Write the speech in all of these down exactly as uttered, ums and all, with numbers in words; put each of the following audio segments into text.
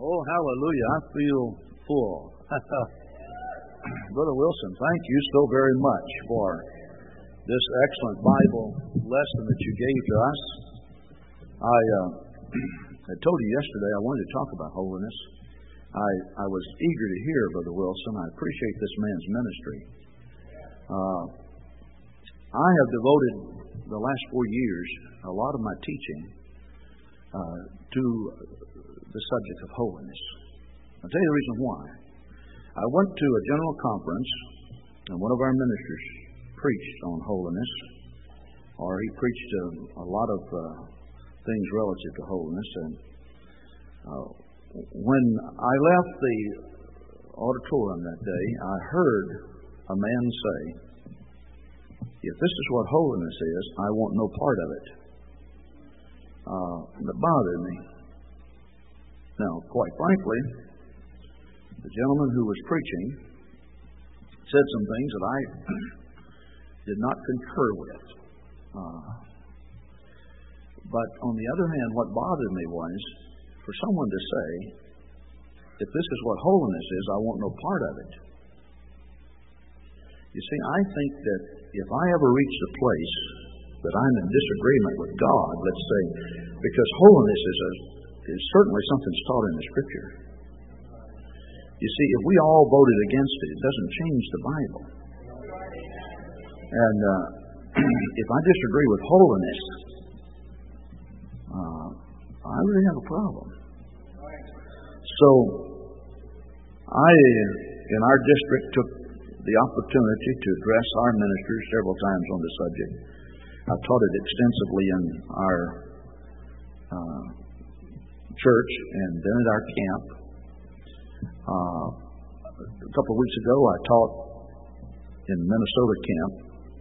Oh, hallelujah. I feel full. Brother Wilson, thank you so very much for this excellent Bible lesson that you gave to us. I, uh, I told you yesterday I wanted to talk about holiness. I, I was eager to hear Brother Wilson. I appreciate this man's ministry. Uh, I have devoted the last four years a lot of my teaching uh, to the subject of holiness. I'll tell you the reason why. I went to a general conference, and one of our ministers preached on holiness, or he preached a, a lot of uh, things relative to holiness. And uh, when I left the auditorium that day, I heard a man say, "If this is what holiness is, I want no part of it." Uh, that bothered me. Now, quite frankly, the gentleman who was preaching said some things that I did not concur with. Uh, but on the other hand, what bothered me was for someone to say, "If this is what holiness is, I want no part of it." You see, I think that if I ever reach the place that I'm in disagreement with God, let's say, because holiness is, a, is certainly something that's taught in the Scripture. You see, if we all voted against it, it doesn't change the Bible. And uh, if I disagree with holiness, uh, I really have a problem. So, I, in our district, took the opportunity to address our ministers several times on the subject. I've taught it extensively in our uh, church and then at our camp. Uh, a couple of weeks ago, I taught in Minnesota camp.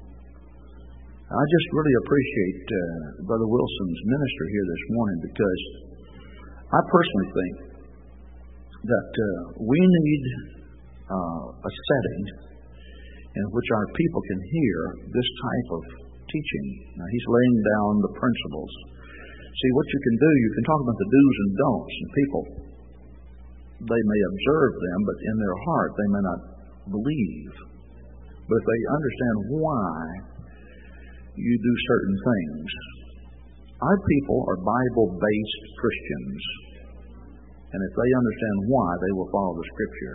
I just really appreciate uh, Brother Wilson's ministry here this morning, because I personally think that uh, we need uh, a setting in which our people can hear this type of teaching. Now, he's laying down the principles. See, what you can do, you can talk about the do's and don'ts, and people, they may observe them, but in their heart they may not believe. But if they understand why you do certain things, our people are Bible-based Christians, and if they understand why, they will follow the Scripture.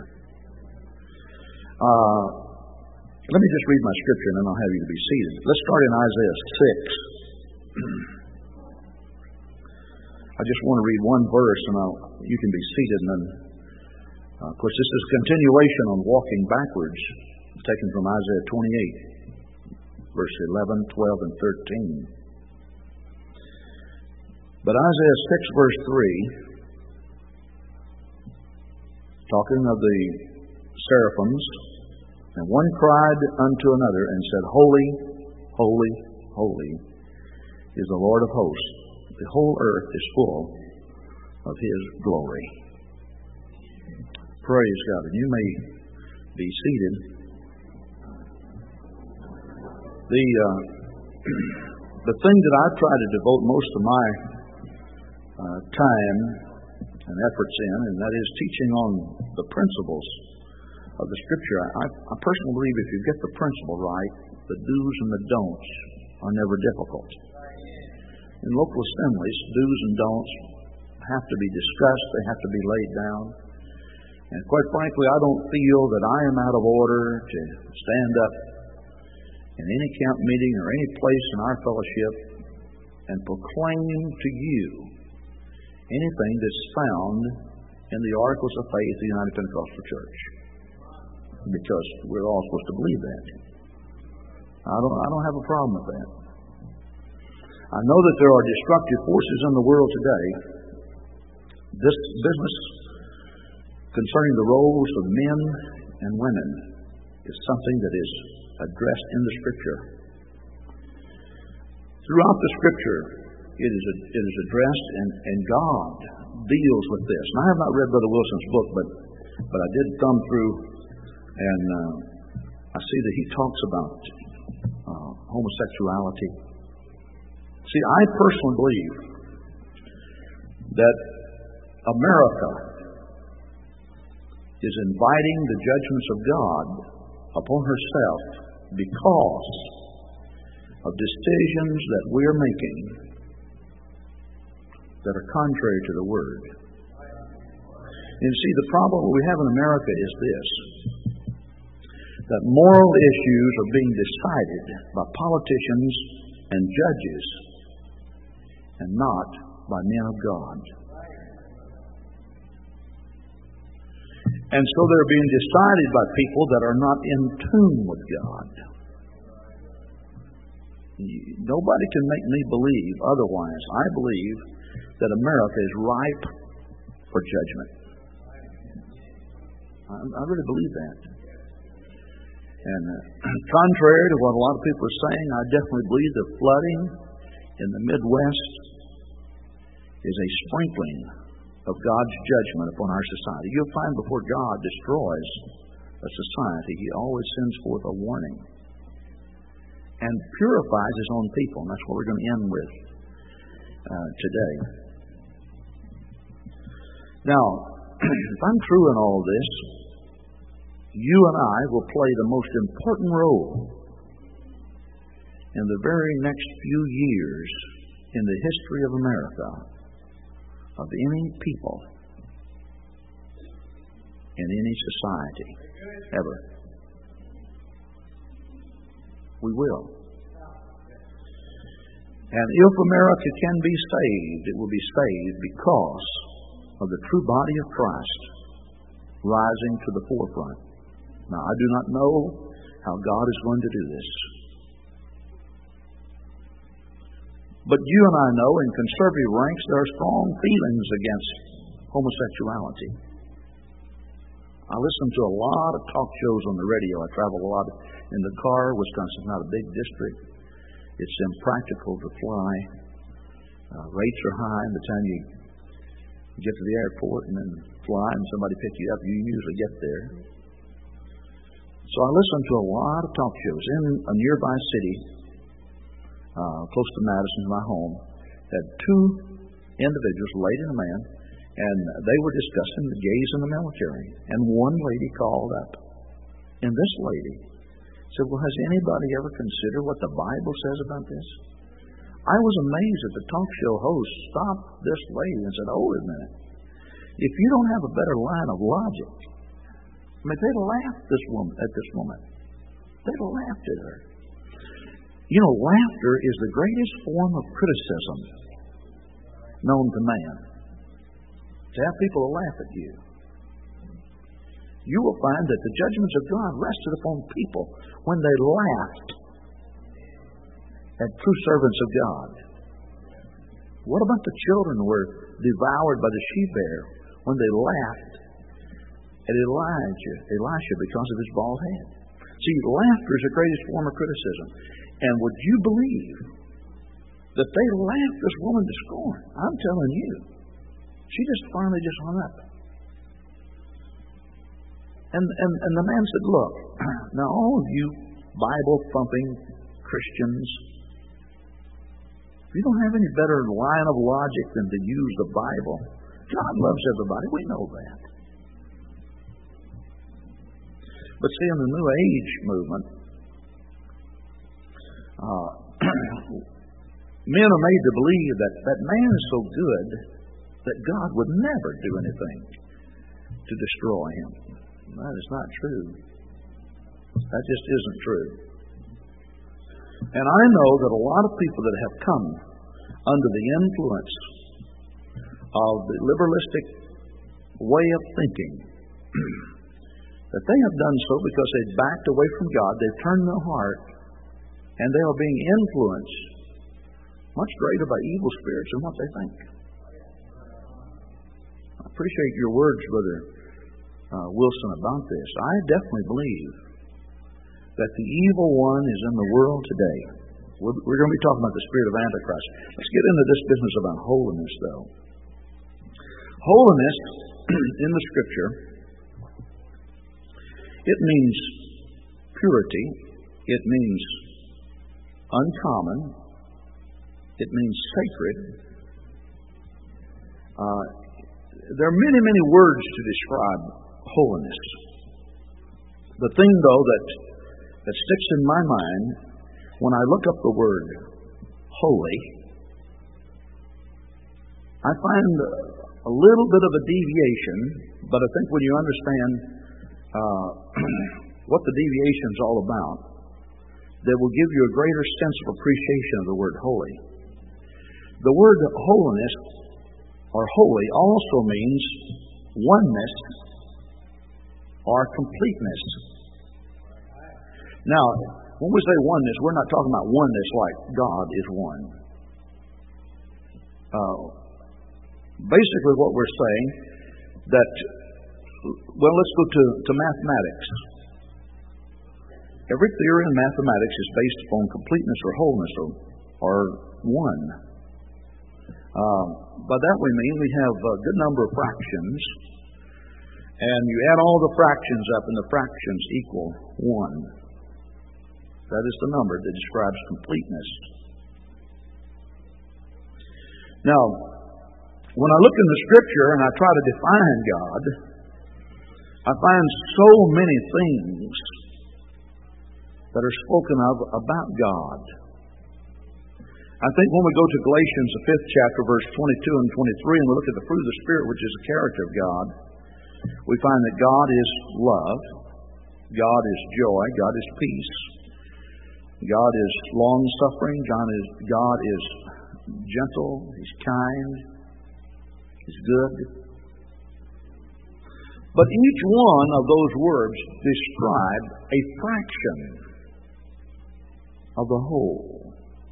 Uh, let me just read my Scripture, and then I'll have you to be seated. Let's start in Isaiah six. I just want to read one verse, and I'll, you can be seated, and then Uh, of course, this is a continuation on walking backwards, taken from Isaiah twenty-eight, verse eleven, twelve, and thirteen. But Isaiah six, verse three, talking of the seraphims, and one cried unto another and said, "Holy, holy, holy is the Lord of hosts. The whole earth is full of His glory." Praise God. And you may be seated. The uh, the thing that I try to devote most of my uh, time and efforts in, and that is teaching on the principles of the Scripture. I, I personally believe if you get the principle right, the do's and the don'ts are never difficult. In local assemblies, do's and don'ts have to be discussed. They have to be laid down. And quite frankly, I don't feel that I am out of order to stand up in any camp meeting or any place in our fellowship and proclaim to you anything that's found in the Articles of Faith of the United Pentecostal Church, because we're all supposed to believe that. I don't, I don't have a problem with that. I know that there are destructive forces in the world today. This business concerning the roles of men and women is something that is addressed in the Scripture. Throughout the Scripture, it is it is addressed, and, and God deals with this. And I have not read Brother Wilson's book, but but I did thumb through, and uh, I see that he talks about uh, homosexuality. See, I personally believe that America is inviting the judgments of God upon herself because of decisions that we're making that are contrary to the Word. And see, the problem we have in America is this, that moral issues are being decided by politicians and judges and not by men of God. And so they're being decided by people that are not in tune with God. Nobody can make me believe otherwise. I believe that America is ripe for judgment. I, I really believe that. And uh, contrary to what a lot of people are saying, I definitely believe that flooding in the Midwest is a sprinkling of God's judgment upon our society. You'll find before God destroys a society, He always sends forth a warning and purifies His own people. And that's what we're going to end with uh, today. Now, if I'm true in all this, you and I will play the most important role in the very next few years in the history of America, of any people, in any society, ever. We will. And if America can be saved, it will be saved because of the true body of Christ rising to the forefront. Now, I do not know how God is going to do this. But you and I know in conservative ranks there are strong feelings against homosexuality. I listen to a lot of talk shows on the radio. I travel a lot in the car. Wisconsin's not a big district. It's impractical to fly. Uh, rates are high. By the time you get to the airport and then fly and somebody pick you up, you usually get there. So I listen to a lot of talk shows. In a nearby city, uh, close to Madison, my home, had two individuals, a lady and a man, and they were discussing the gays in the military. And one lady called up, and this lady said, well, has anybody ever considered what the Bible says about this? I was amazed that the talk show host stopped this lady and said, oh, wait a minute. If you don't have a better line of logic, I mean, they'd laughed this woman, at this woman. They'd laughed at her. You know, laughter is the greatest form of criticism known to man. To have people laugh at you. You will find that the judgments of God rested upon people when they laughed at true servants of God. What about the children who were devoured by the she-bear when they laughed at Elijah, Elisha because of his bald head? See, laughter is the greatest form of criticism. And would you believe that they laughed this woman to scorn? I'm telling you. She just finally just hung up. And, and, and the man said, look, now all of you Bible-thumping Christians, you don't have any better line of logic than to use the Bible. God loves everybody. We know that. But see, in the New Age movement, uh, men are made to believe that that man is so good that God would never do anything to destroy him. That is not true. That just isn't true. And I know that a lot of people that have come under the influence of the liberalistic way of thinking, that they have done so because they've backed away from God, they've turned their heart, and they are being influenced much greater by evil spirits than what they think. I appreciate your words, Brother uh, Wilson, about this. I definitely believe that the evil one is in the world today. We're, we're going to be talking about the spirit of Antichrist. Let's get into this business about holiness, though. Holiness in the Scripture, it means purity. It means uncommon. It means sacred. Uh, there are many, many words to describe holiness. The thing, though, that, that sticks in my mind when I look up the word holy, I find a little bit of a deviation, but I think when you understand uh, what the deviation is all about, that will give you a greater sense of appreciation of the word holy. The word holiness or holy also means oneness or completeness. Now, when we say oneness, we're not talking about oneness like God is one. Uh, basically what we're saying that, well, let's go to, to mathematics. Every theory in mathematics is based upon completeness or wholeness or, or one. Uh, by that we mean we have a good number of fractions, and you add all the fractions up and the fractions equal one. That is the number that describes completeness. Now, when I look in the Scripture and I try to define God, I find so many things that are spoken of about God. I think when we go to Galatians, the fifth chapter, verse twenty-two and twenty-three, and we look at the fruit of the Spirit, which is the character of God, we find that God is love, God is joy, God is peace, God is long-suffering, God is, God is gentle, He's kind, He's good. But each one of those words describe a fraction of the whole.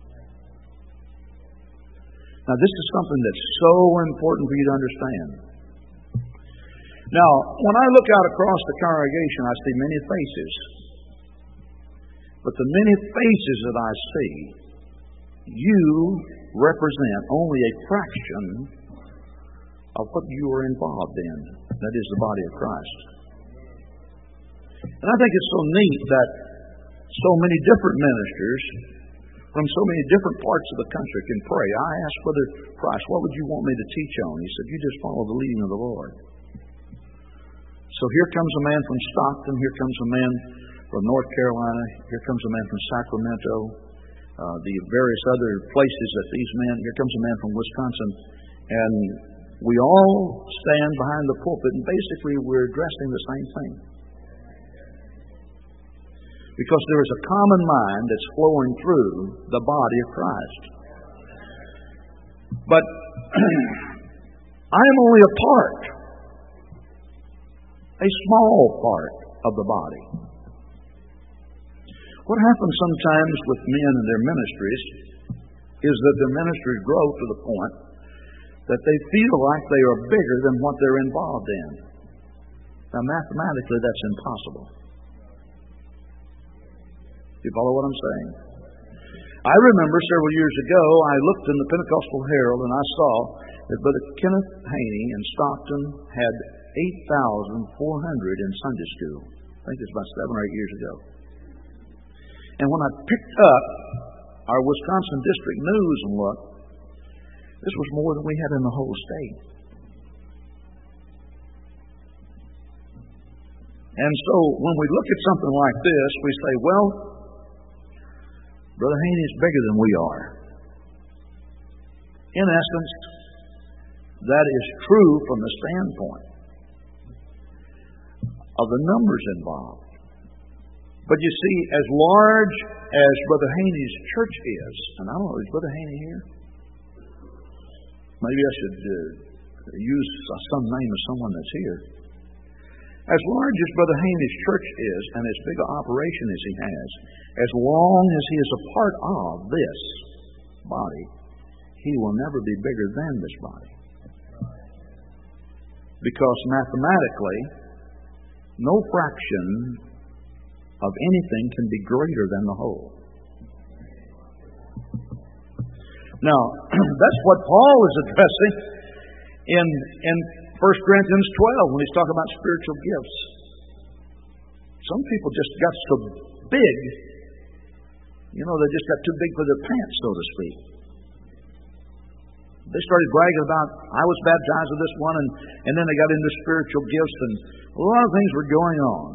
Now, this is something that's so important for you to understand. Now, when I look out across the congregation, I see many faces. But the many faces that I see, you represent only a fraction of what you are involved in. That is the body of Christ. And I think it's so neat that so many different ministers from so many different parts of the country can pray. I asked Brother Price, what would you want me to teach on? He said, you just follow the leading of the Lord. So here comes a man from Stockton, here comes a man from North Carolina, here comes a man from Sacramento, uh, the various other places that these men, here comes a man from Wisconsin, and we all stand behind the pulpit, and basically we're addressing the same thing. Because there is a common mind that's flowing through the body of Christ. But I am only a part, a small part of the body. What happens sometimes with men and their ministries is that their ministries grow to the point that they feel like they are bigger than what they're involved in. Now, mathematically, that's impossible. You follow what I'm saying? I remember several years ago, I looked in the Pentecostal Herald and I saw that Brother Kenneth Haney in Stockton had eight thousand four hundred in Sunday school. I think it's about seven or eight years ago. And when I picked up our Wisconsin District News and looked, this was more than we had in the whole state. And so when we look at something like this, we say, well, Brother Haney is bigger than we are. In essence, that is true from the standpoint of the numbers involved. But you see, as large as Brother Haney's church is, and I don't know, is Brother Haney here? Maybe I should uh, use some name of someone that's here. As large as Brother Haney's church is, and as big an operation as he has, as long as he is a part of this body, he will never be bigger than this body. Because mathematically, no fraction of anything can be greater than the whole. Now, that's what Paul is addressing in in First Corinthians twelve when he's talking about spiritual gifts. Some people just got so big, you know, they just got too big for their pants, so to speak. They started bragging about, I was baptized with this one, and, and then they got into spiritual gifts, and a lot of things were going on.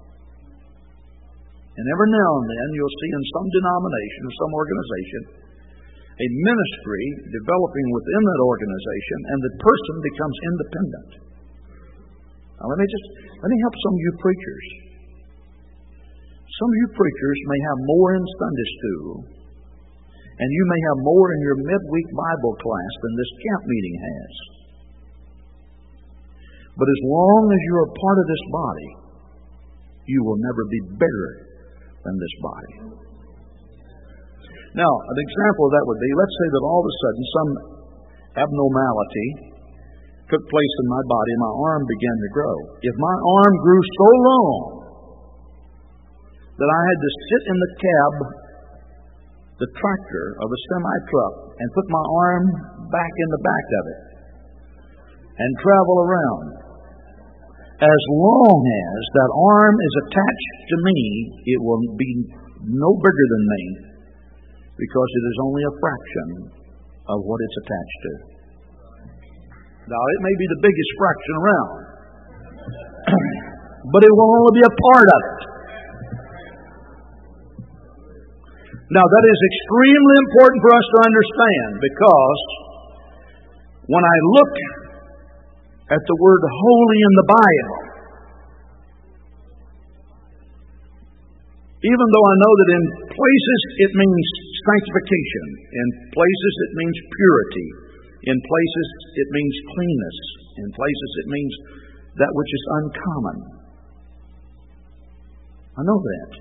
And every now and then you'll see in some denomination or some organization a ministry developing within that organization, and the person becomes independent. Now let me just let me help some of you preachers. Some of you preachers may have more in Sunday school, and you may have more in your midweek Bible class than this camp meeting has. But as long as you're a part of this body, you will never be bigger than this body. Now, an example of that would be, let's say that all of a sudden some abnormality took place in my body and my arm began to grow. If my arm grew so long that I had to sit in the cab, the tractor of a semi-truck, and put my arm back in the back of it and travel around, as long as that arm is attached to me, it will be no bigger than me, because it is only a fraction of what it's attached to. Now, it may be the biggest fraction around, but it will only be a part of it. Now, that is extremely important for us to understand, because when I look at the word holy in the Bible, even though I know that in places it means sanctification, in places it means purity, in places it means cleanness, in places it means that which is uncommon. I know that.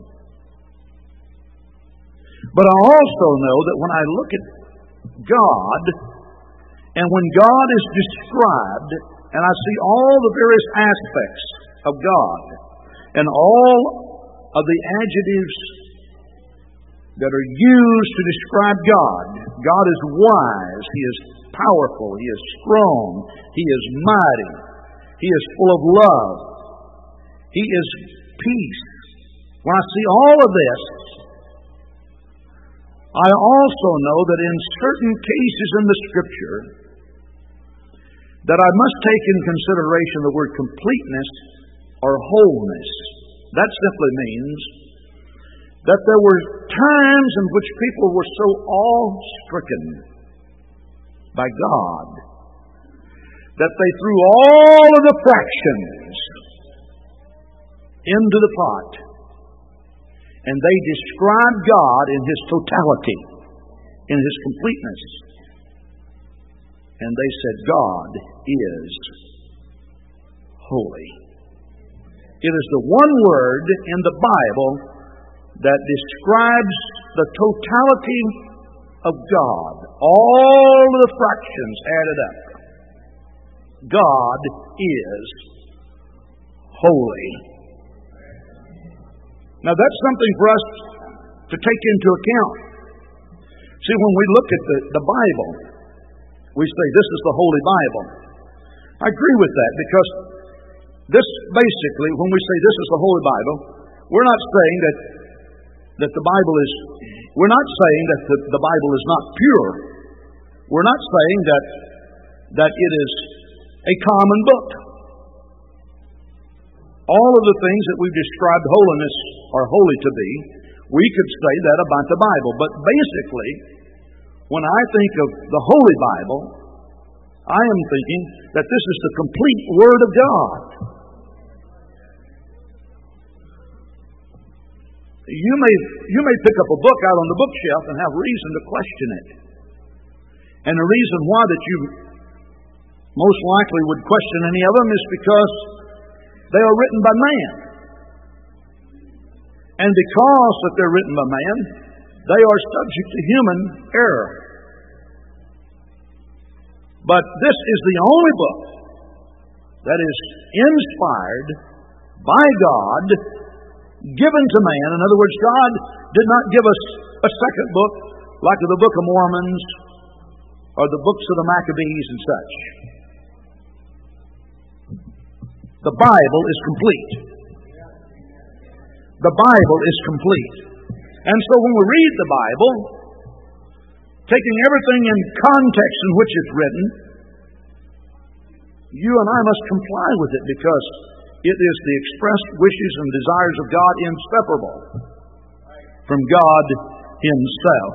But I also know that when I look at God, and when God is described, and I see all the various aspects of God, and all of the adjectives that are used to describe God. God is wise, He is powerful, He is strong, He is mighty, He is full of love, He is peace. When I see all of this, I also know that in certain cases in the Scripture that I must take in consideration the word completeness or wholeness. That simply means that there were times in which people were so awe-stricken by God that they threw all of the fractions into the pot, and they described God in His totality, in His completeness. And they said, God is holy. It is the one word in the Bible that describes the totality of God, all the fractions added up. God is holy. Now that's something for us to take into account. See, when we look at the, the Bible, we say this is the Holy Bible. I agree with that, because this basically, when we say this is the Holy Bible, we're not saying that that the Bible is, we're not saying that the, the Bible is not pure. We're not saying that that it is a common book. All of the things that we've described holiness or holy to be, we could say that about the Bible. But basically, when I think of the Holy Bible, I am thinking that this is the complete Word of God. You may, you may pick up a book out on the bookshelf and have reason to question it. And the reason why that you most likely would question any of them is because they are written by man. And because that they're written by man, they are subject to human error. But this is the only book that is inspired by God, given to man. In other words, God did not give us a second book like the Book of Mormons or the books of the Maccabees and such. The Bible is complete. The Bible is complete. And so when we read the Bible, taking everything in context in which it's written, you and I must comply with it because it is the expressed wishes and desires of God, inseparable from God Himself.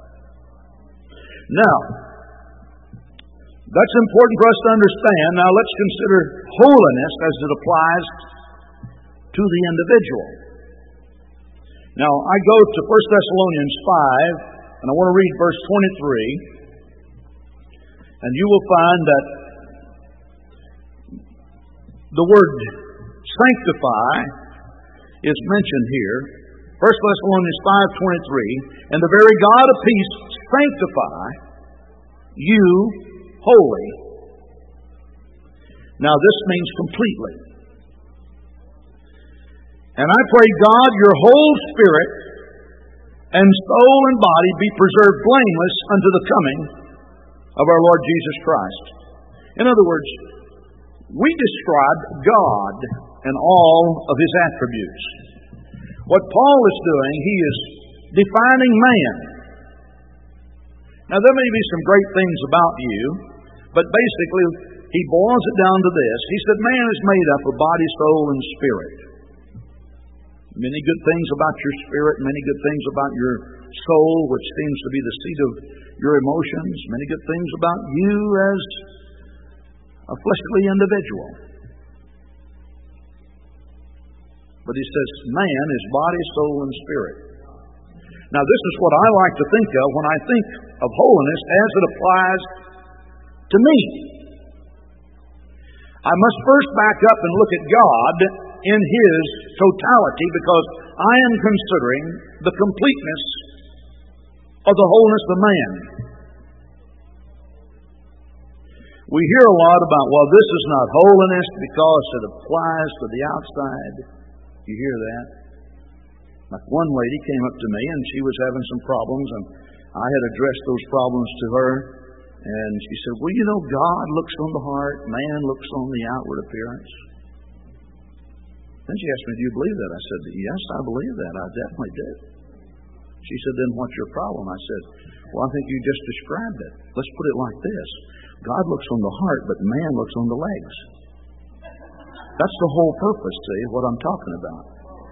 Now, that's important for us to understand. Now let's consider holiness as it applies to the individual. Now, I go to First Thessalonians five, and I want to read verse twenty-three, and you will find that the word sanctify is mentioned here. First Thessalonians five twenty-three, and the very God of peace sanctify you wholly. Now this means completely. And I pray God your whole spirit and soul and body be preserved blameless unto the coming of our Lord Jesus Christ. In other words, we describe God and all of His attributes. What Paul is doing, he is defining man. Now there may be some great things about you, but basically he boils it down to this. He said man is made up of body, soul, and spirit. Many good things about your spirit, many good things about your soul, which seems to be the seat of your emotions, many good things about you as a fleshly individual. But he says man is body, soul, and spirit. Now this is what I like to think of when I think of holiness as it applies to me. I must first back up and look at God in His totality because I am considering the completeness of the wholeness of man. We hear a lot about, well, this is not holiness because it applies to the outside. You hear that? Like one lady came up to me and she was having some problems and I had addressed those problems to her and she said, well, you know, God looks on the heart, man looks on the outward appearance. Then she asked me, do you believe that? I said, yes, I believe that. I definitely do. She said, then what's your problem? I said, well, I think you just described it. Let's put it like this. God looks on the heart, but man looks on the legs. That's the whole purpose, see, what I'm talking about.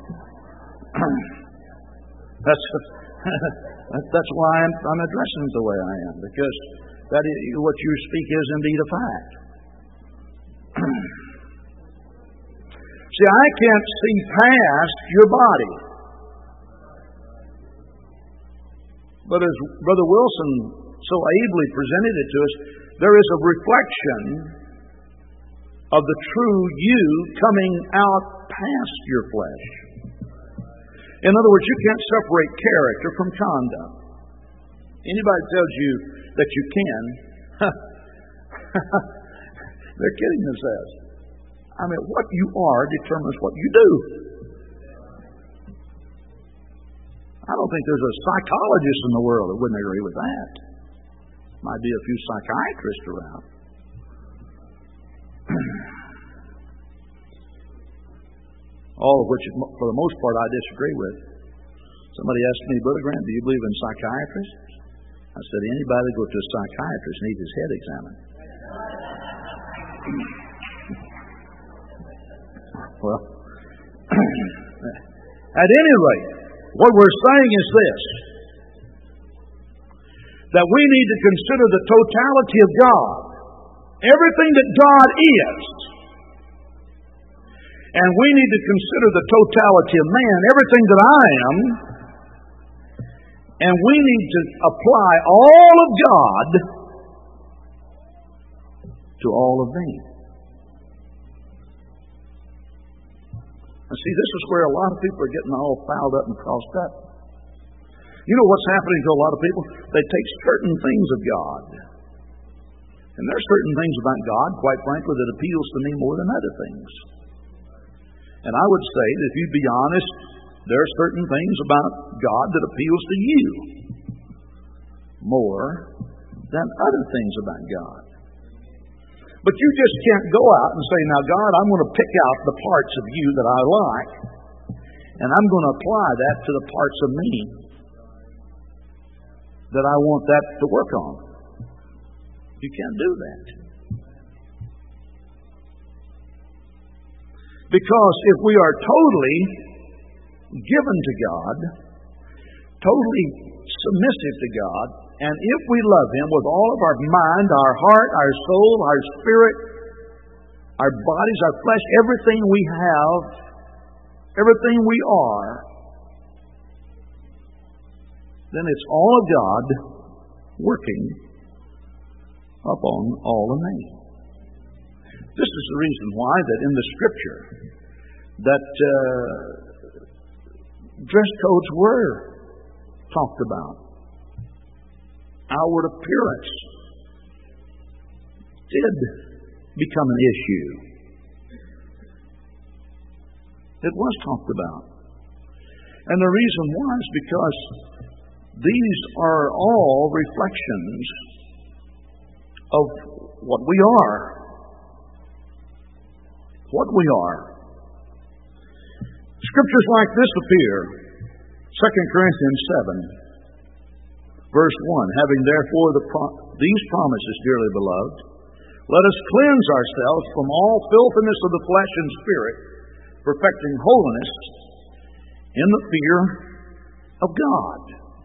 that's that's why I'm, I'm addressing it the way I am, because that is, what you speak is indeed a fact. See, I can't see past your body. But as Brother Wilson so ably presented it to us, there is a reflection of the true you coming out past your flesh. In other words, you can't separate character from conduct. Anybody tells you that you can, they're kidding themselves. I mean, what you are determines what you do. I don't think there's a psychologist in the world that wouldn't agree with that. Might be a few psychiatrists around. All of which, for the most part, I disagree with. Somebody asked me, Brother Grant, do you believe in psychiatrists? I said, anybody that goes to a psychiatrist needs his head examined. Well, at any rate, what we're saying is this, that we need to consider the totality of God, everything that God is, and we need to consider the totality of man, everything that I am, and we need to apply all of God to all of me. Now see, this is where a lot of people are getting all fouled up and crossed up. You know what's happening to a lot of people? They take certain things of God. And there are certain things about God, quite frankly, that appeals to me more than other things. And I would say that if you'd be honest, there are certain things about God that appeals to you more than other things about God. But you just can't go out and say, now God, I'm going to pick out the parts of you that I like, and I'm going to apply that to the parts of me that I want that to work on. You can't do that. Because if we are totally given to God, totally submissive to God, and if we love Him with all of our mind, our heart, our soul, our spirit, our bodies, our flesh, everything we have, everything we are, then it's all of God working upon all of me. This is the reason why that in the Scripture that uh, dress codes were talked about. Outward appearance did become an issue. It was talked about. And the reason why is because these are all reflections of what we are. What we are. Scriptures like this appear. Second Corinthians seven, verse one. Having therefore the pro- these promises, dearly beloved, let us cleanse ourselves from all filthiness of the flesh and spirit, perfecting holiness in the fear of God.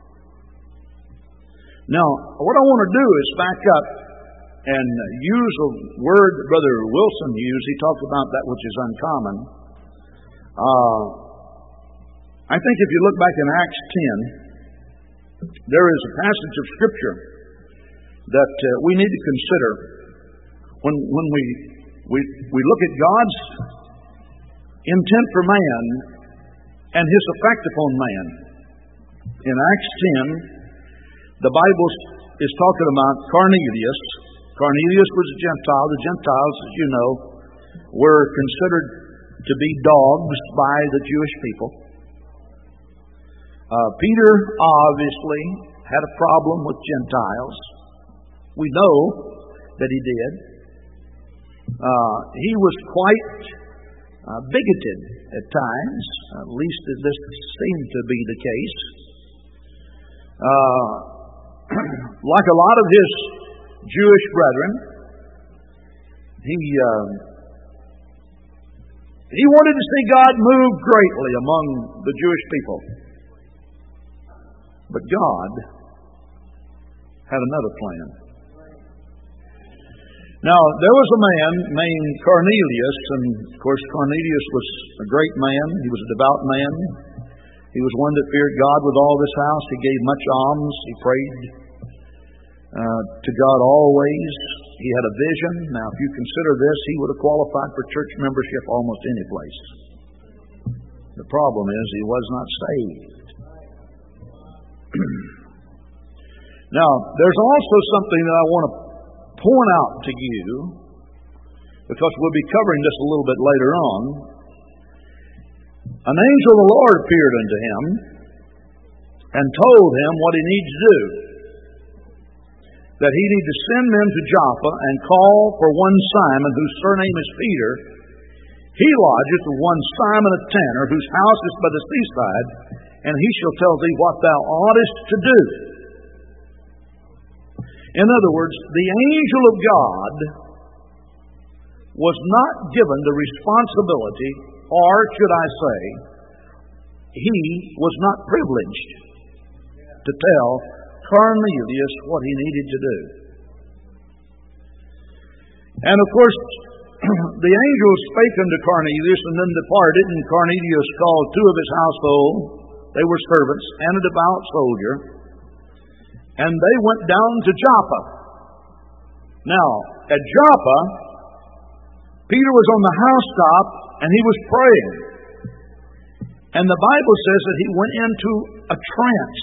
Now, what I want to do is back up and use a word that Brother Wilson used. He talked about that which is uncommon. Uh, I think if you look back in Acts ten, there is a passage of Scripture that uh, we need to consider when when we, we we look at God's intent for man and His effect upon man. In Acts ten, the Bible is talking about Cornelius. Cornelius was a Gentile. The Gentiles, as you know, were considered to be dogs by the Jewish people. Uh, Peter obviously had a problem with Gentiles. We know that he did. Uh, he was quite uh, bigoted at times, at least this seemed to be the case. Uh, like a lot of his Jewish brethren, he uh, he wanted to see God move greatly among the Jewish people. But God had another plan. Now, there was a man named Cornelius, and of course Cornelius was a great man. He was a devout man. He was one that feared God with all his house. He gave much alms. He prayed uh, to God always. He had a vision. Now, if you consider this, he would have qualified for church membership almost any place. The problem is he was not saved. Now, there's also something that I want to point out to you, because we'll be covering this a little bit later on. An angel of the Lord appeared unto him and told him what he needs to do. That he need to send men to Joppa and call for one Simon, whose surname is Peter. He lodgeth with one Simon a tanner, whose house is by the seaside, and he shall tell thee what thou oughtest to do. In other words, the angel of God was not given the responsibility, or should I say, he was not privileged to tell Cornelius what he needed to do. And of course, the angel spake unto Cornelius, and then departed, and Cornelius called two of his household. They were servants and a devout soldier. And they went down to Joppa. Now, at Joppa, Peter was on the housetop and he was praying. And the Bible says that he went into a trance.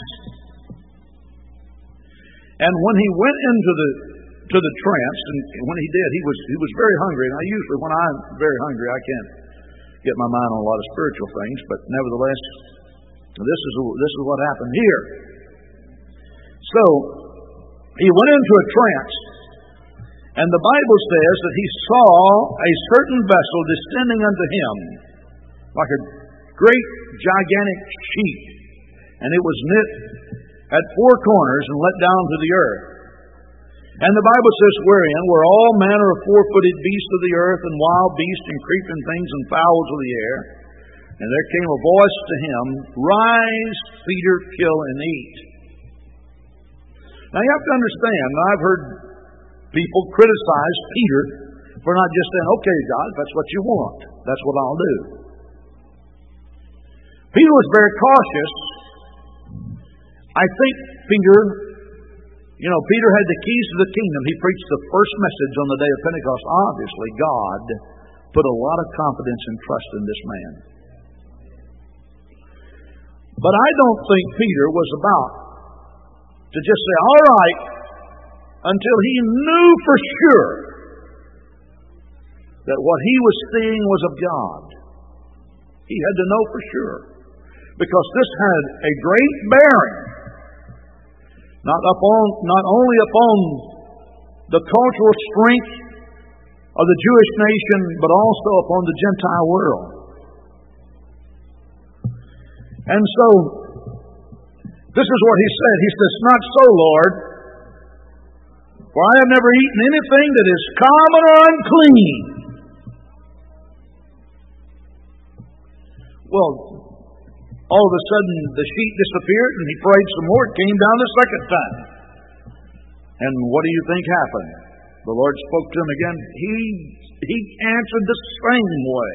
And when he went into the to the trance, and when he did, he was he was very hungry. And I usually, when I'm very hungry, I can't get my mind on a lot of spiritual things. But nevertheless, this is this is what happened here. So, he went into a trance, and the Bible says that he saw a certain vessel descending unto him, like a great gigantic sheet, and it was knit at four corners and let down to the earth. And the Bible says, wherein were all manner of four-footed beasts of the earth, and wild beasts, and creeping things, and fowls of the air. And there came a voice to him, Rise, Peter, kill and eat. Now you have to understand, I've heard people criticize Peter for not just saying, okay, God, if that's what you want, that's what I'll do. Peter was very cautious. I think Peter, you know, Peter had the keys to the kingdom. He preached the first message on the day of Pentecost. Obviously, God put a lot of confidence and trust in this man. But I don't think Peter was about to just say, all right, until he knew for sure that what he was seeing was of God. He had to know for sure. Because this had a great bearing, not upon, not only upon the cultural strength of the Jewish nation, but also upon the Gentile world. And so, this is what he said. He says, Not so, Lord, for I have never eaten anything that is common or unclean. Well, all of a sudden, the sheet disappeared, and he prayed some more. It came down the second time. And what do you think happened? The Lord spoke to him again. He, he answered the same way.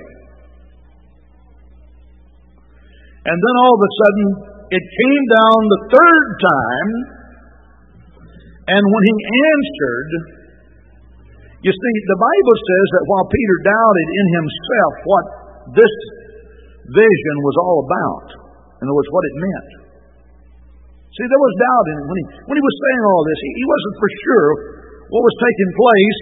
And then all of a sudden, it came down the third time, and when he answered, you see, the Bible says that while Peter doubted in himself what this vision was all about, in other words, what it meant. See, there was doubt in him. When he, when he was saying all this, he, he wasn't for sure what was taking place.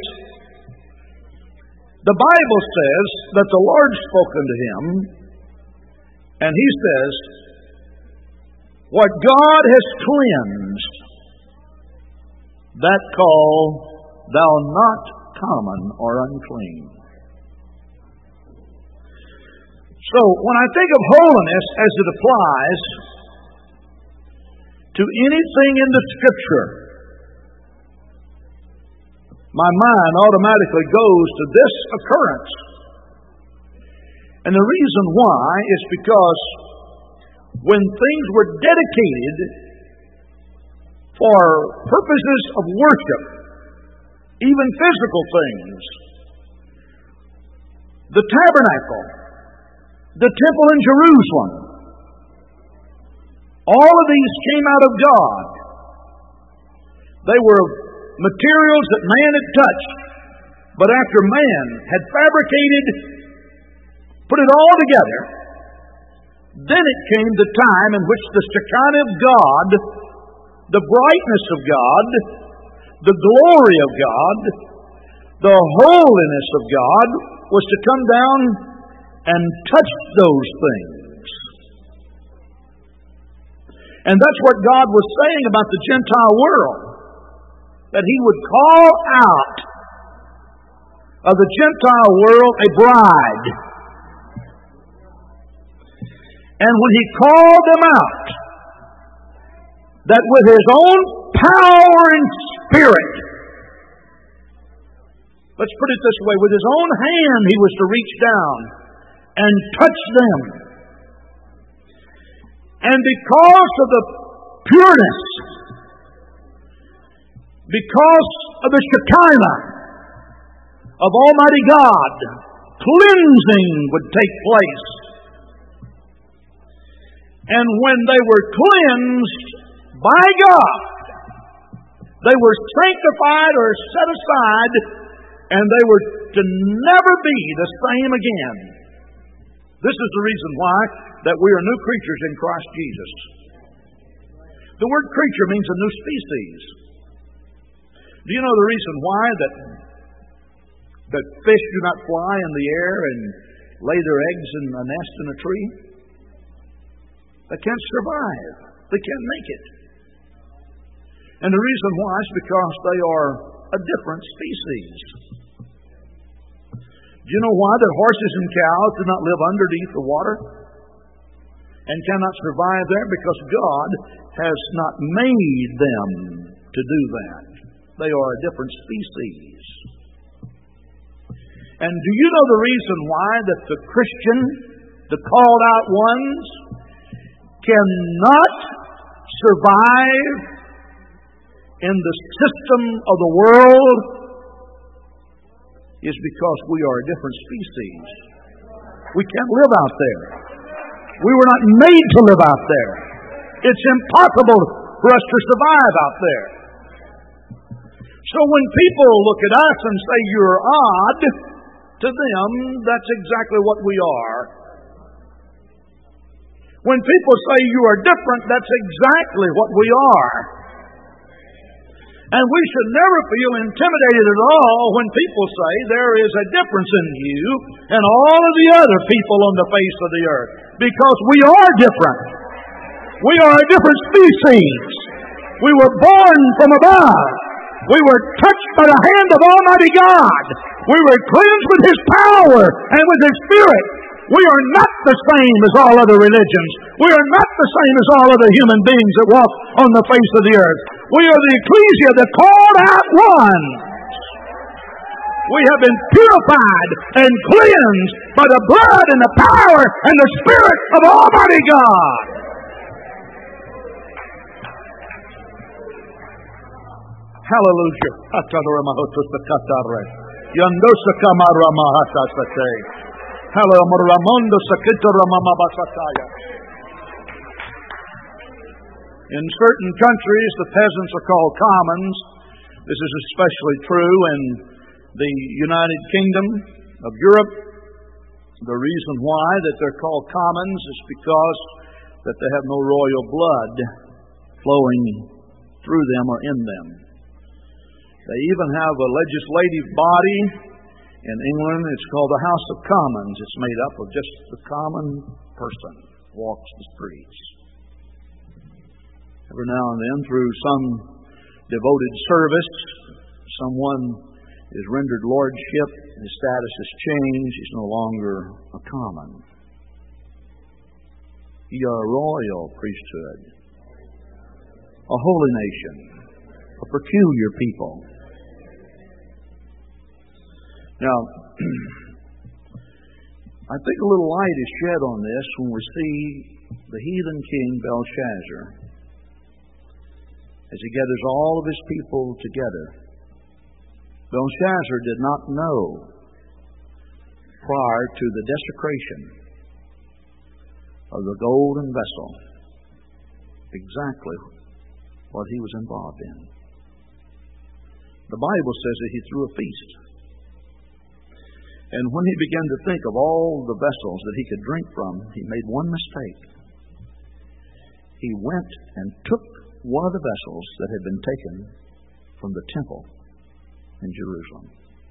The Bible says that the Lord spoke unto him, and he says, What God has cleansed, that call thou not common or unclean. So, when I think of holiness as it applies to anything in the Scripture, my mind automatically goes to this occurrence. And the reason why is because when things were dedicated for purposes of worship, even physical things, the tabernacle, the temple in Jerusalem, all of these came out of God. They were materials that man had touched, but after man had fabricated, put it all together, then it came the time in which the Shekinah of God, the brightness of God, the glory of God, the holiness of God was to come down and touch those things. And that's what God was saying about the Gentile world, that He would call out of the Gentile world a bride. And when He called them out, that with His own power and Spirit, let's put it this way, with His own hand He was to reach down and touch them. And because of the pureness, because of the Shekinah of Almighty God, cleansing would take place. And when they were cleansed by God, they were sanctified or set aside, and they were to never be the same again. This is the reason why that we are new creatures in Christ Jesus. The word creature means a new species. Do you know the reason why that that fish do not fly in the air and lay their eggs in a nest in a tree? They can't survive. They can't make it. And the reason why is because they are a different species. Do you know why that horses and cows do not live underneath the water? and cannot survive there because God has not made them to do that. They are a different species. And do you know the reason why that the Christian, the called out ones, cannot survive in the system of the world? Is because we are a different species. We can't live out there. We were not made to live out there. It's impossible for us to survive out there. So when people look at us and say you're odd, to them, that's exactly what we are. When people say you are different, that's exactly what we are. And we should never feel intimidated at all when people say there is a difference in you and all of the other people on the face of the earth. Because we are different. We are a different species. We were born from above. We were touched by the hand of Almighty God. We were cleansed with His power and with His Spirit. We are not the same as all other religions. We are not the same as all other human beings that walk on the face of the earth. We are the ecclesia, the called out ones. We have been purified and cleansed by the blood and the power and the Spirit of Almighty God. Hallelujah. In certain countries, the peasants are called commons. This is especially true in the United Kingdom of Europe. The reason why that they're called commons is because that they have no royal blood flowing through them or in them. They even have a legislative body in England. It's called the House of Commons. It's made up of just the common person who walks the streets. Every now and then, through some devoted service, someone is rendered lordship, his status is changed, he's no longer a common. You are a royal priesthood, a holy nation, a peculiar people. Now, I think a little light is shed on this when we see the heathen king Belshazzar, as he gathers all of his people together. Belshazzar did not know prior to the desecration of the golden vessel exactly what he was involved in. The Bible says that he threw a feast. And when he began to think of all the vessels that he could drink from, he made one mistake. He went and took one of the vessels that had been taken from the temple in Jerusalem.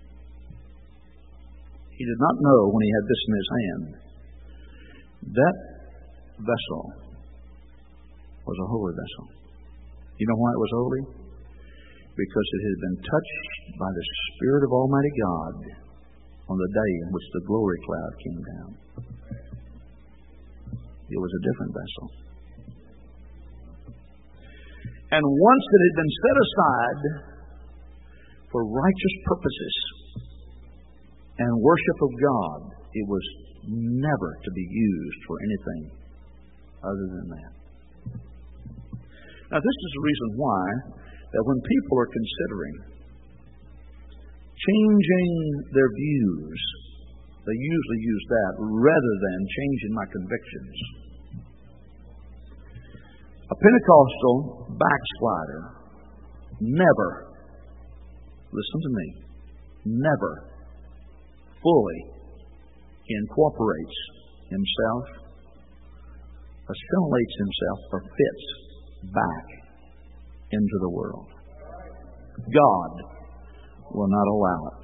He did not know when he had this in his hand that vessel was a holy vessel. You know why it was holy? Because it had been touched by the Spirit of Almighty God on the day in which the glory cloud came down. It was a different vessel. And once it had been set aside for righteous purposes and worship of God, it was never to be used for anything other than that. Now, this is the reason why that when people are considering changing their views, they usually use that rather than changing my convictions. A Pentecostal backslider never, listen to me, never fully incorporates himself, assimilates himself, or fits back into the world. God will not allow it.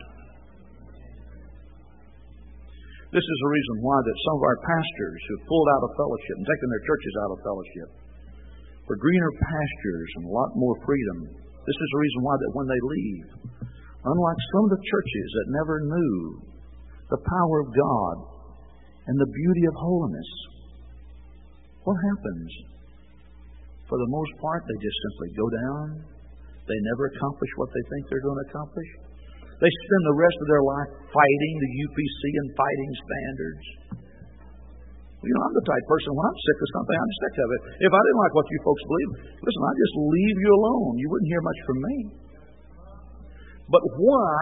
This is the reason why that some of our pastors who pulled out of fellowship and taken their churches out of fellowship for greener pastures and a lot more freedom. This is the reason why that when they leave, unlike some of the churches that never knew the power of God and the beauty of holiness, what happens? For the most part, they just simply go down. They never accomplish what they think they're going to accomplish. They spend the rest of their life fighting the U P C and fighting standards. You know, I'm the type of person, when I'm sick of something, I'm sick of it. If I didn't like what you folks believe, listen, I'd just leave you alone. You wouldn't hear much from me. But why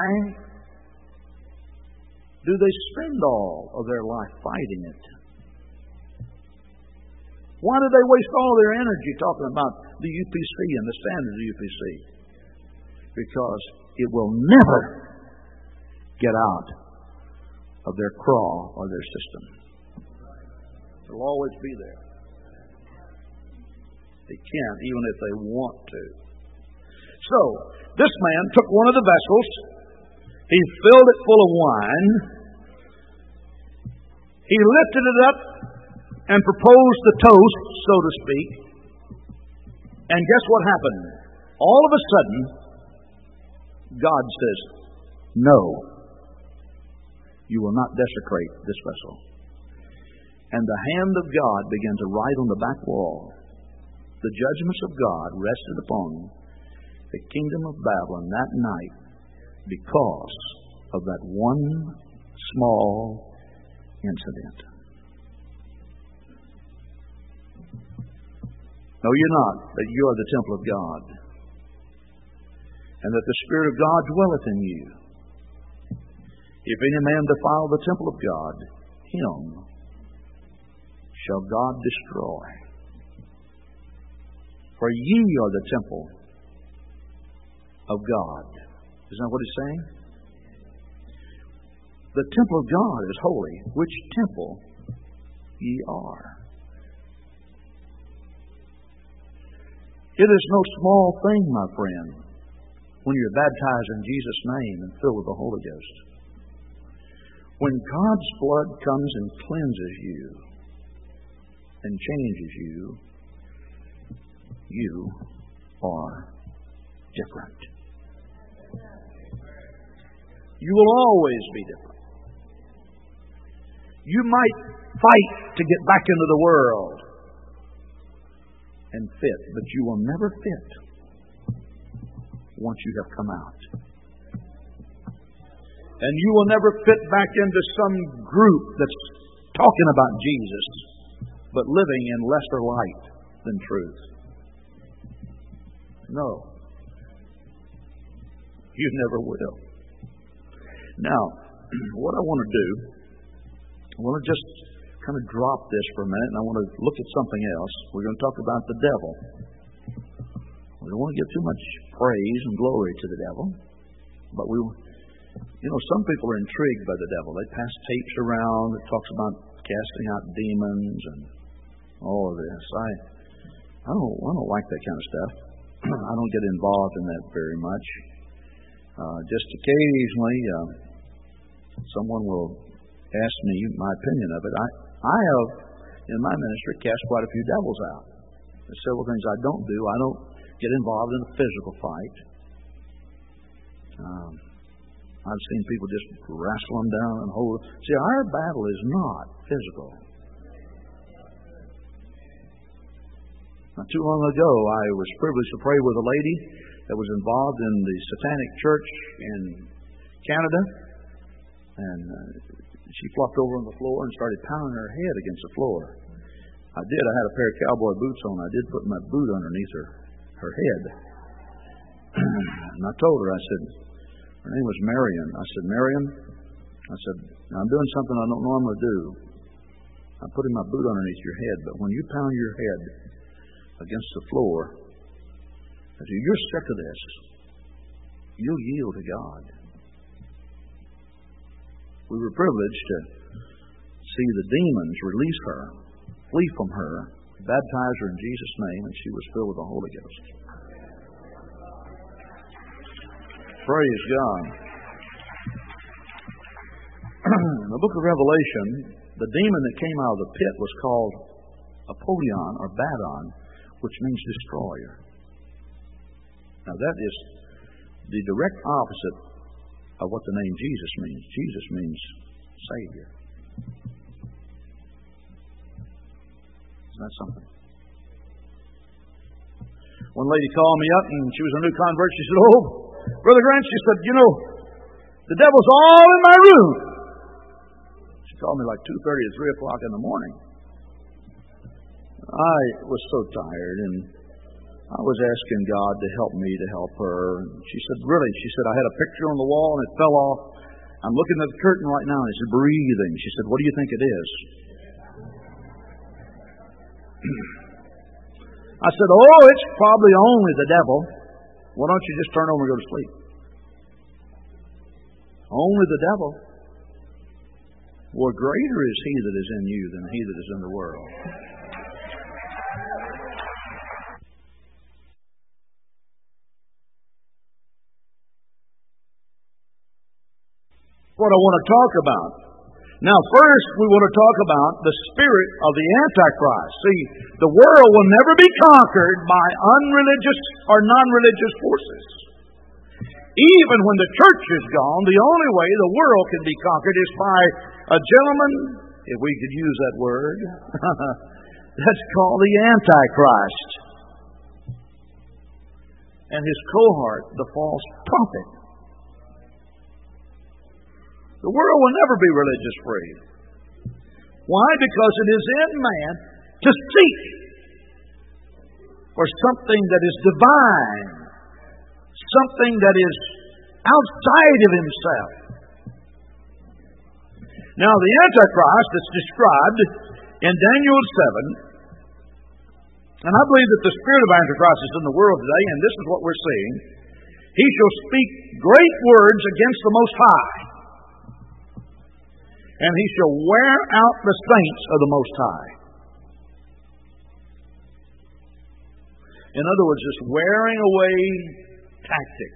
do they spend all of their life fighting it? Why do they waste all their energy talking about the U P C and the standards of the U P C? Because it will never get out of their craw or their system. It'll always be there. They can't, even if they want to. So, this man took one of the vessels. He filled it full of wine. He lifted it up and proposed the toast, so to speak. And guess what happened? All of a sudden, God says, no, you will not desecrate this vessel. And the hand of God began to write on the back wall. The judgments of God rested upon the kingdom of Babylon that night because of that one small incident. Know ye not that you are the temple of God, and that the Spirit of God dwelleth in you? If any man defile the temple of God, him shall God destroy. For ye are the temple of God. Isn't that what he's saying? The temple of God is holy, which temple ye are. It is no small thing, my friend, when you're baptized in Jesus' name and filled with the Holy Ghost. When God's blood comes and cleanses you and changes you, you are different. You will always be different. You might fight to get back into the world and fit, but you will never fit once you have come out. And you will never fit back into some group that's talking about Jesus, but living in lesser light than truth. No. You never will. Now, what I want to do, I want to just kind of drop this for a minute, and I want to look at something else. We're going to talk about the devil. We don't want to give too much praise and glory to the devil, but we, you know, some people are intrigued by the devil. They pass tapes around that talks about casting out demons and all of this. I, I don't, I don't like that kind of stuff. I don't get involved in that very much. Uh, just occasionally, uh, someone will ask me my opinion of it. I, I have, in my ministry, cast quite a few devils out. There's several things I don't do. I don't get involved in a physical fight. Um, I've seen people just wrestle them down and hold them. See, our battle is not physical. Not too long ago, I was privileged to pray with a lady that was involved in the Satanic Church in Canada. And uh, she flopped over on the floor and started pounding her head against the floor. I did. I had a pair of cowboy boots on. I did put my boot underneath her, her head. And I told her, I said, her name was Marion. I said, Marion, I said, I'm doing something I don't normally do. I'm putting my boot underneath your head, but when you pound your head against the floor, I said, you're sick of this. You'll yield to God. We were privileged to see the demons release her, flee from her, baptize her in Jesus' name, and she was filled with the Holy Ghost. Praise God. In the book of Revelation, the demon that came out of the pit was called Apollyon or Badon, which means destroyer. Now that is the direct opposite of what the name Jesus means. Jesus means Savior. Isn't that something? One lady called me up, and she was a new convert. She said, "Oh, Brother Grant," she said, "you know, the devil's all in my room." She called me like two thirty or three o'clock in the morning. I was so tired, and I was asking God to help me to help her. She said, "Really?" She said, "I had a picture on the wall, and it fell off. I'm looking at the curtain right now, and it's breathing." She said, "What do you think it is?" I said, "Oh, it's probably only the devil. Why don't you just turn over and go to sleep?" Only the devil. Well, greater is he that is in you than he that is in the world. What I want to talk about. Now, first, we want to talk about the spirit of the Antichrist. See, the world will never be conquered by unreligious or non-religious forces. Even when the church is gone, the only way the world can be conquered is by a gentleman, if we could use that word, that's called the Antichrist, and his cohort, the false prophet. The world will never be religious free. Why? Because it is in man to seek for something that is divine, something that is outside of himself. Now, the Antichrist is described in Daniel seven, and I believe that the spirit of Antichrist is in the world today, and this is what we're seeing. He shall speak great words against the Most High, and he shall wear out the saints of the Most High. In other words, this wearing away tactic.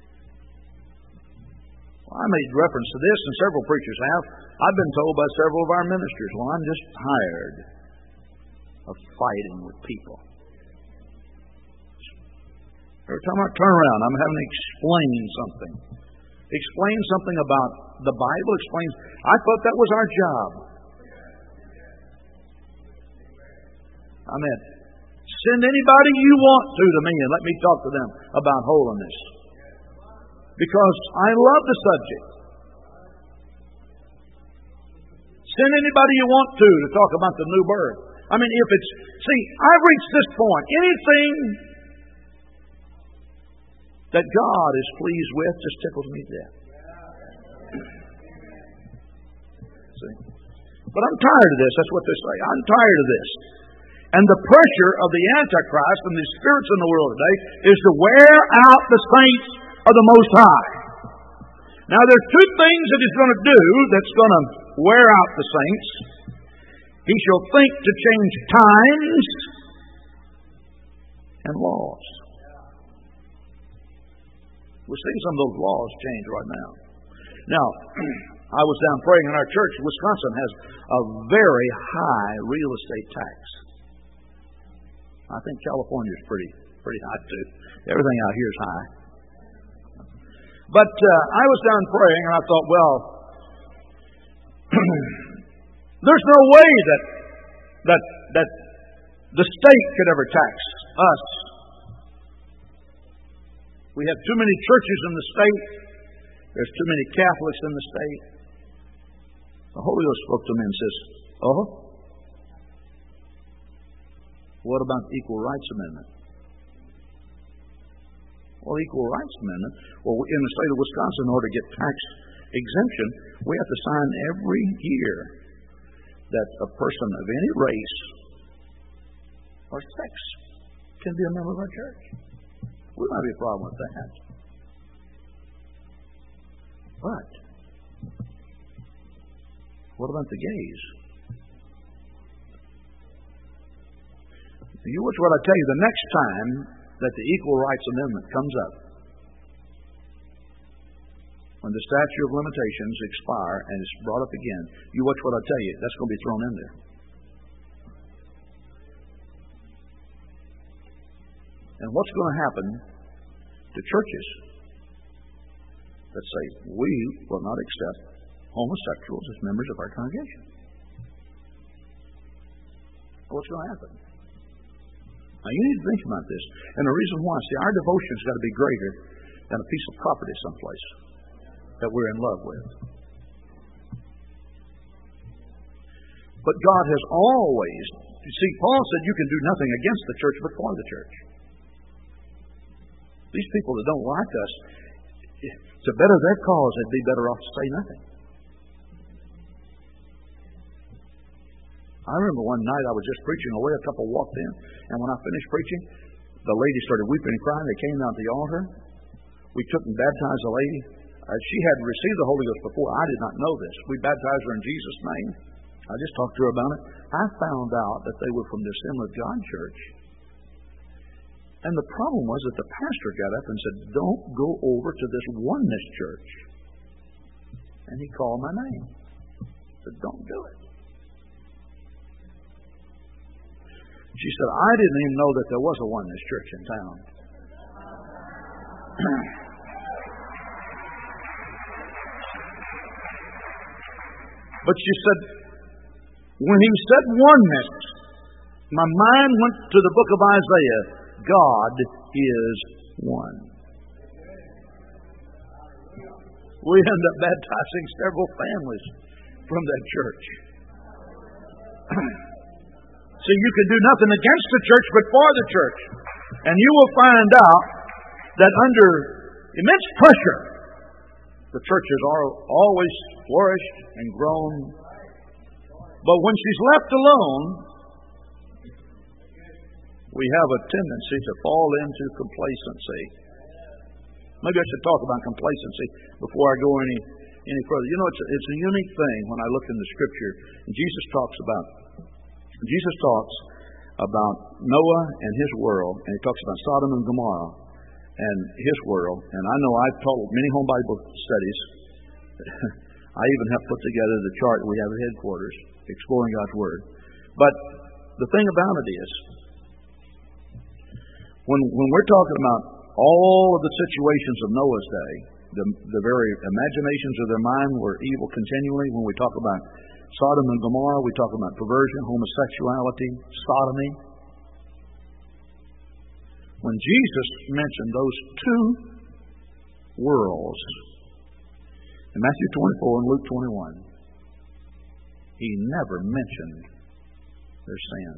Well, I made reference to this, and several preachers have. I've been told by several of our ministers, "Well, I'm just tired of fighting with people. Every time I turn around, I'm having to explain something. Explain something about the Bible. Explain. I thought that was our job." I mean, send anybody you want to to me and let me talk to them about holiness. Because I love the subject. Send anybody you want to to talk about the new birth. I mean, if it's... See, I've reached this point. Anything that God is pleased with just tickles me to death. See? But I'm tired of this. That's what they say. I'm tired of this. And the pressure of the Antichrist and the spirits in the world today is to wear out the saints of the Most High. Now, there's two things that he's going to do that's going to wear out the saints. He shall think to change times and laws. We're seeing some of those laws change right now. Now, I was down praying in our church. Wisconsin has a very high real estate tax. I think California is pretty pretty high too. Everything out here is high. But uh, I was down praying, and I thought, well, there's no way that that that the state could ever tax us. We have too many churches in the state. There's too many Catholics in the state. The Holy Ghost spoke to me and says, "Oh, what about the Equal Rights Amendment?" Well, Equal Rights Amendment, well, in the state of Wisconsin, in order to get tax exemption, we have to sign every year that a person of any race or sex can be a member of our church. We don't have any problem with that. But what about the gays? You watch what I tell you. The next time that the Equal Rights Amendment comes up, when the statute of limitations expire and it's brought up again, you watch what I tell you. That's going to be thrown in there. And what's going to happen to churches that say, we will not accept homosexuals as members of our congregation? what's going to happen. Now, you need to think about this. And the reason why, see, our devotion's got to be greater than a piece of property someplace that we're in love with. But God has always, you see, Paul said you can do nothing against the church but for the church. These people that don't like us, to better their cause, they'd be better off to say nothing. I remember one night I was just preaching away, a couple walked in, and when I finished preaching, the lady started weeping and crying. They came down to the altar. We took and baptized the lady. Uh, she had received the Holy Ghost before. I did not know this. We baptized her in Jesus' name. I just talked to her about it. I found out that they were from the Assembly of God church. And the problem was that the pastor got up and said, "Don't go over to this oneness church." And he called my name. He said, "Don't do it." She said, "I didn't even know that there was a oneness church in town." But she said, when he said oneness, my mind went to the book of Isaiah. God is one. We ended up baptizing several families from that church. See, you can do nothing against the church but for the church. And you will find out that under immense pressure, the church has always flourished and grown. But when she's left alone, we have a tendency to fall into complacency. Maybe I should talk about complacency before I go any any further. You know, it's a, it's a unique thing when I look in the Scripture. And Jesus talks about Jesus talks about Noah and his world, and he talks about Sodom and Gomorrah and his world. And I know I've taught many home Bible studies. I even have put together the chart that we have at headquarters, Exploring God's Word. But the thing about it is, when when we're talking about all of the situations of Noah's day, the the very imaginations of their mind were evil continually. When we talk about Sodom and Gomorrah, we talk about perversion, homosexuality, sodomy. When Jesus mentioned those two worlds in Matthew twenty-four and Luke twenty-one, he never mentioned their sin.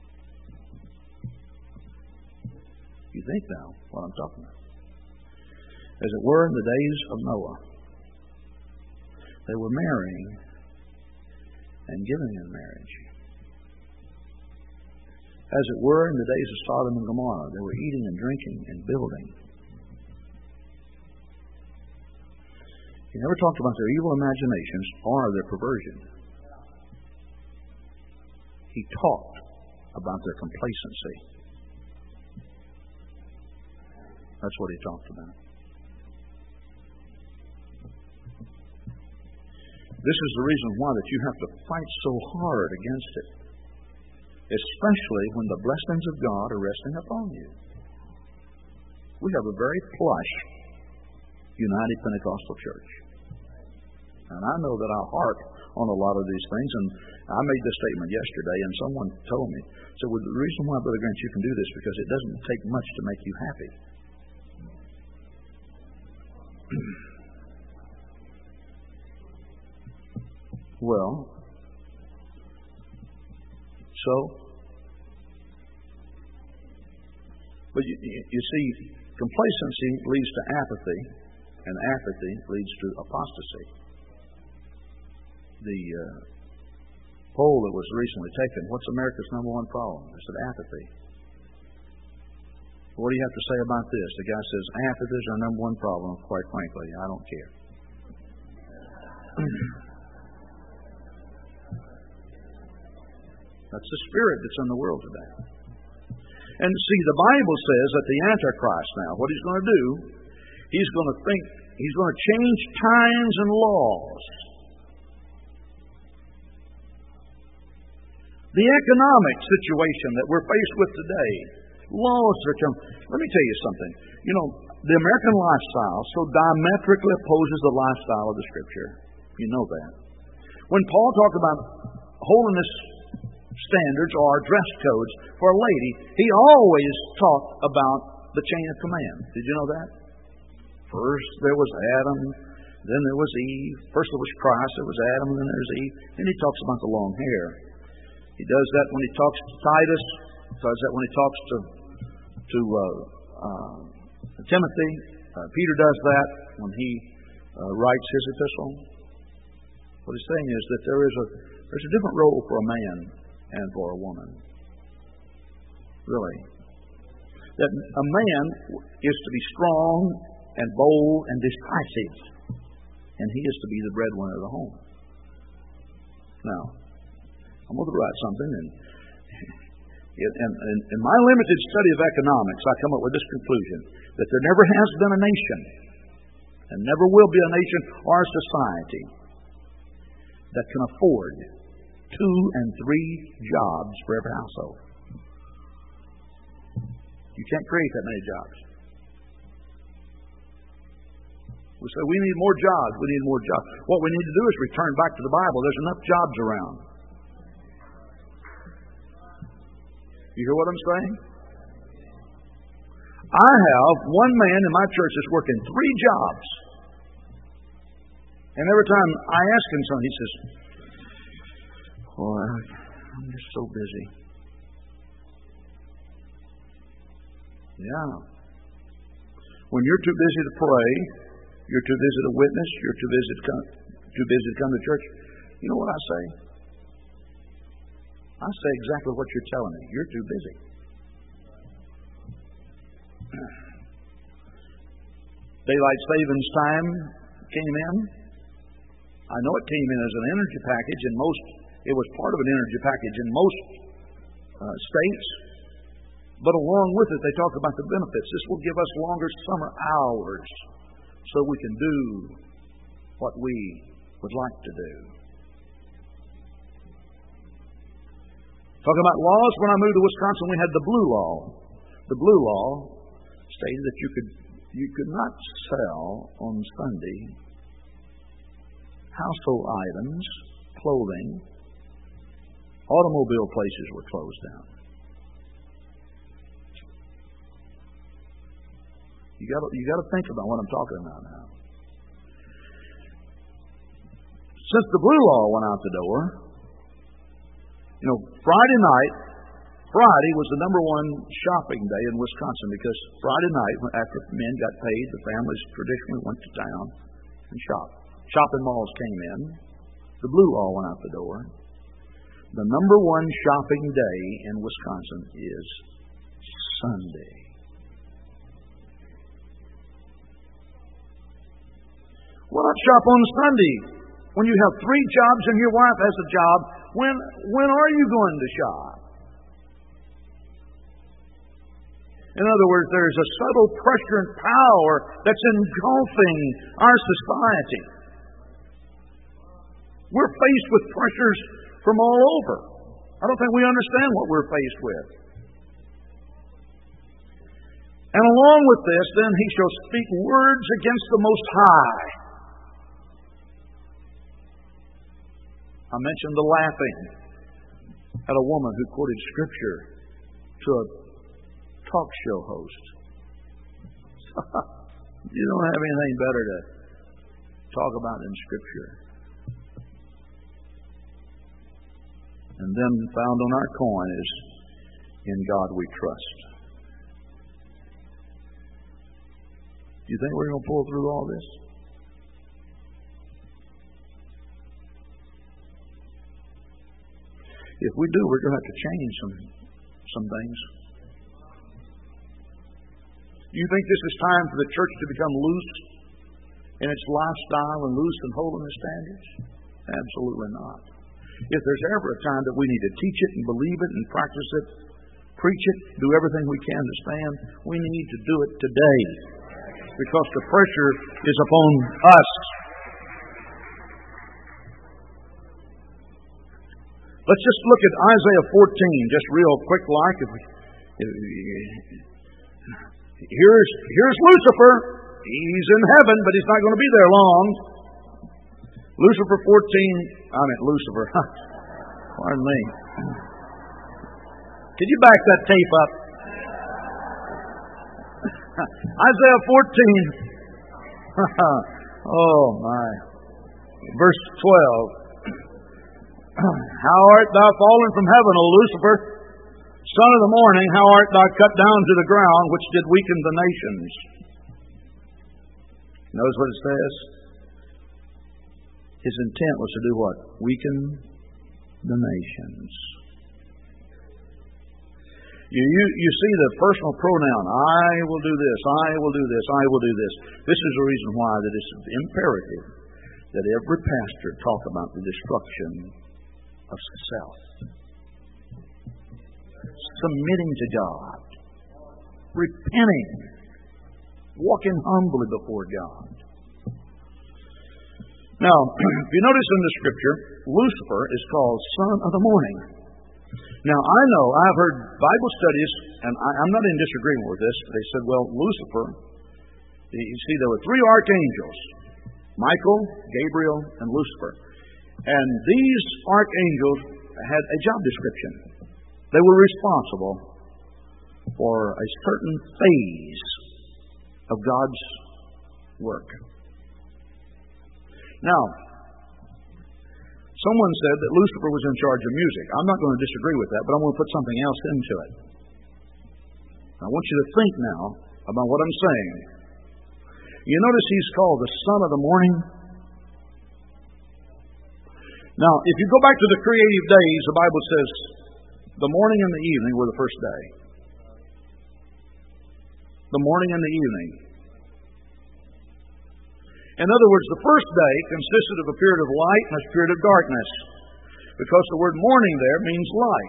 You think now what I'm talking about. As it were in the days of Noah, they were marrying and giving in marriage. As it were in the days of Sodom and Gomorrah, they were eating and drinking and building. He never talked about their evil imaginations or their perversion. He talked about their complacency. That's what he talked about. This is the reason why that you have to fight so hard against it, especially when the blessings of God are resting upon you. We have a very plush United Pentecostal Church. And I know that I harp on a lot of these things, and I made this statement yesterday, and someone told me, so well, the reason why, Brother Grant, you can do this because it doesn't take much to make you happy. Well, so, but you, you see, complacency leads to apathy, and apathy leads to apostasy. The uh, poll that was recently taken, what's America's number one problem? I said apathy. What do you have to say about this? The guy says, apathy is our number one problem. Quite frankly, I don't care. That's the spirit that's in the world today. And see, the Bible says that the Antichrist now, what he's going to do, he's going to think, he's going to change times and laws. The economic situation that we're faced with today, laws that come. Let me tell you something. You know, the American lifestyle so diametrically opposes the lifestyle of the Scripture. You know that. When Paul talked about holiness standards or dress codes for a lady. He always talked about the chain of command. Did you know that? First there was Adam, then there was Eve. First there was Christ, there was Adam, and then there's Eve. Then he talks about the long hair. He does that when he talks to Titus. He does that when he talks to to uh, uh, Timothy. Uh, Peter does that when he uh, writes his epistle. What he's saying is that there is a there's a different role for a man and for a woman. Really. That a man is to be strong and bold and decisive, and he is to be the breadwinner of the home. Now, I'm going to write something, and in, in, in my limited study of economics, I come up with this conclusion, that there never has been a nation, and never will be a nation or a society that can afford two and three jobs for every household. You can't create that many jobs. We say we need more jobs, we need more jobs. What we need to do is return back to the Bible. There's enough jobs around. You hear what I'm saying? I have one man in my church that's working three jobs. And every time I ask him something, he says, "Boy, I'm just so busy." Yeah. When you're too busy to pray, you're too busy to witness, you're too busy to come, too busy to come to church, you know what I say? I say exactly what you're telling me. You're too busy. Daylight savings time came in. I know it came in as an energy package, and most it was part of an energy package in most uh, states. But along with it, they talk about the benefits. This will give us longer summer hours so we can do what we would like to do. Talking about laws, when I moved to Wisconsin, we had the blue law. The blue law stated that you could you could not sell on Sunday household items, clothing, automobile places were closed down. You got you got to think about what I'm talking about now. Since the blue law went out the door, you know, Friday night, Friday was the number one shopping day in Wisconsin because Friday night, after men got paid, the families traditionally went to town and shopped. Shopping malls came in. The blue law went out the door. The number one shopping day in Wisconsin is Sunday. Why not shop on Sunday? When you have three jobs and your wife has a job, when when are you going to shop? In other words, there's a subtle pressure and power that's engulfing our society. We're faced with pressures from all over. I don't think we understand what we're faced with. And along with this, then, he shall speak words against the Most High. I mentioned the laughing at a woman who quoted Scripture to a talk show host. You don't have anything better to talk about than Scripture. And then found on our coin is, "In God we trust." Do you think we're going to pull through all this? If we do, we're going to have to change some some things. Do you think this is time for the church to become loose in its lifestyle and loose in holiness standards? Absolutely not. If there's ever a time that we need to teach it and believe it and practice it, preach it, do everything we can to stand, we need to do it today. Because the pressure is upon us. Let's just look at Isaiah fourteen, just real quick like. If we, if, here's, here's Lucifer. He's in heaven, but he's not going to be there long. Lucifer fourteen, I meant Lucifer. Pardon me. Can you back that tape up? Isaiah fourteen. Oh, my. Verse twelve. How art thou fallen from heaven, O Lucifer, son of the morning? How art thou cut down to the ground, which did weaken the nations? Notice what it says? His intent was to do what? Weaken the nations. You, you, you see the personal pronoun, I will do this, I will do this, I will do this. This is the reason why that it's imperative that every pastor talk about the destruction of self. Submitting to God. Repenting. Walking humbly before God. Now, if you notice in the Scripture, Lucifer is called son of the morning. Now, I know, I've heard Bible studies, and I, I'm not in disagreement with this, but they said, well, Lucifer, you see, there were three archangels, Michael, Gabriel, and Lucifer. And these archangels had a job description. They were responsible for a certain phase of God's work. Now, someone said that Lucifer was in charge of music. I'm not going to disagree with that, but I'm going to put something else into it. I want you to think now about what I'm saying. You notice he's called the son of the morning. Now, if you go back to the creative days, the Bible says the morning and the evening were the first day. The morning and the evening. In other words, the first day consisted of a period of light and a period of darkness, because the word morning there means light.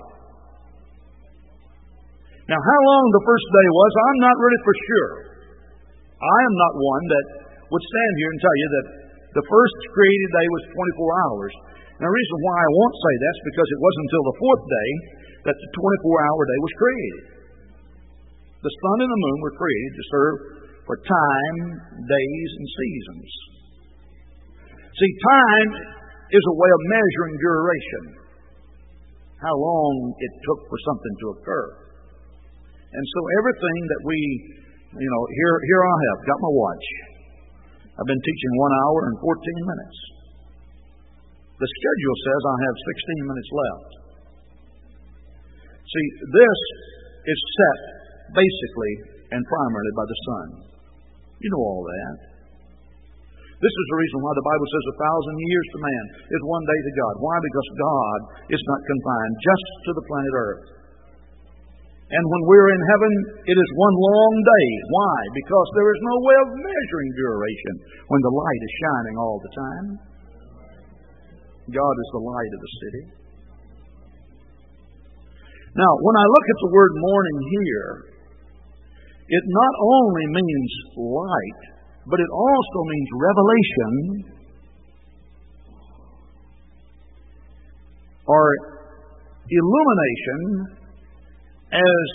Now, how long the first day was, I'm not really for sure. I am not one that would stand here and tell you that the first created day was twenty-four hours. And the reason why I won't say that's because it wasn't until the fourth day that the twenty-four hour day was created. The sun and the moon were created to serve for time, days, and seasons. See, time is a way of measuring duration. How long it took for something to occur. And so everything that we, you know, here, here I have, got my watch. I've been teaching one hour and fourteen minutes. The schedule says I have sixteen minutes left. See, this is set basically and primarily by the sun. You know all that. This is the reason why the Bible says a thousand years to man is one day to God. Why? Because God is not confined just to the planet Earth. And when we're in heaven, it is one long day. Why? Because there is no way of measuring duration when the light is shining all the time. God is the light of the city. Now, when I look at the word morning here, it not only means light, but it also means revelation or illumination as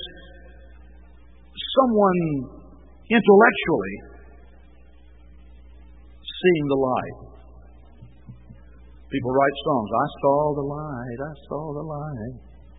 someone intellectually seeing the light. People write songs, I saw the light, I saw the light.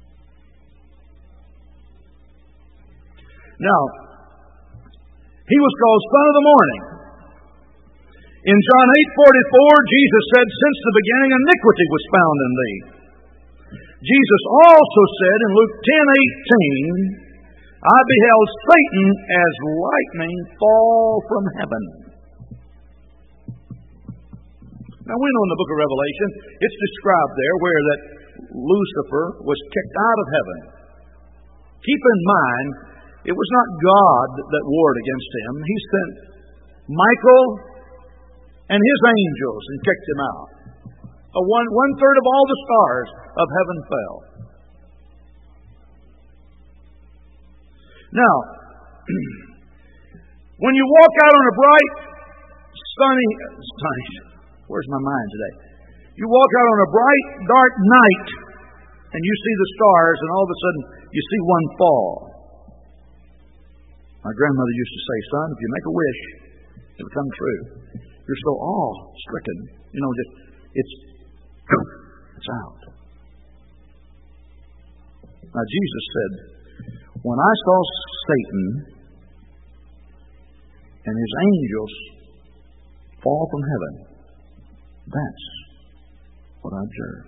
Now, he was called Son of the Morning. In John eight forty-four, Jesus said, since the beginning iniquity was found in thee. Jesus also said in Luke ten eighteen, I beheld Satan as lightning fall from heaven. Now we know in the book of Revelation, it's described there where that Lucifer was kicked out of heaven. Keep in mind, it was not God that warred against him. He sent Michael and his angels and kicked him out. A one, one third of all the stars of heaven fell. Now, when you walk out on a bright, sunny, sunny, where's my mind today? You walk out on a bright, dark night, and you see the stars, and all of a sudden you see one fall. My grandmother used to say, son, if you make a wish, it'll come true. You're so awe-stricken. You know, just, it's, it's out. Now Jesus said, when I saw Satan and his angels fall from heaven, that's what I observed.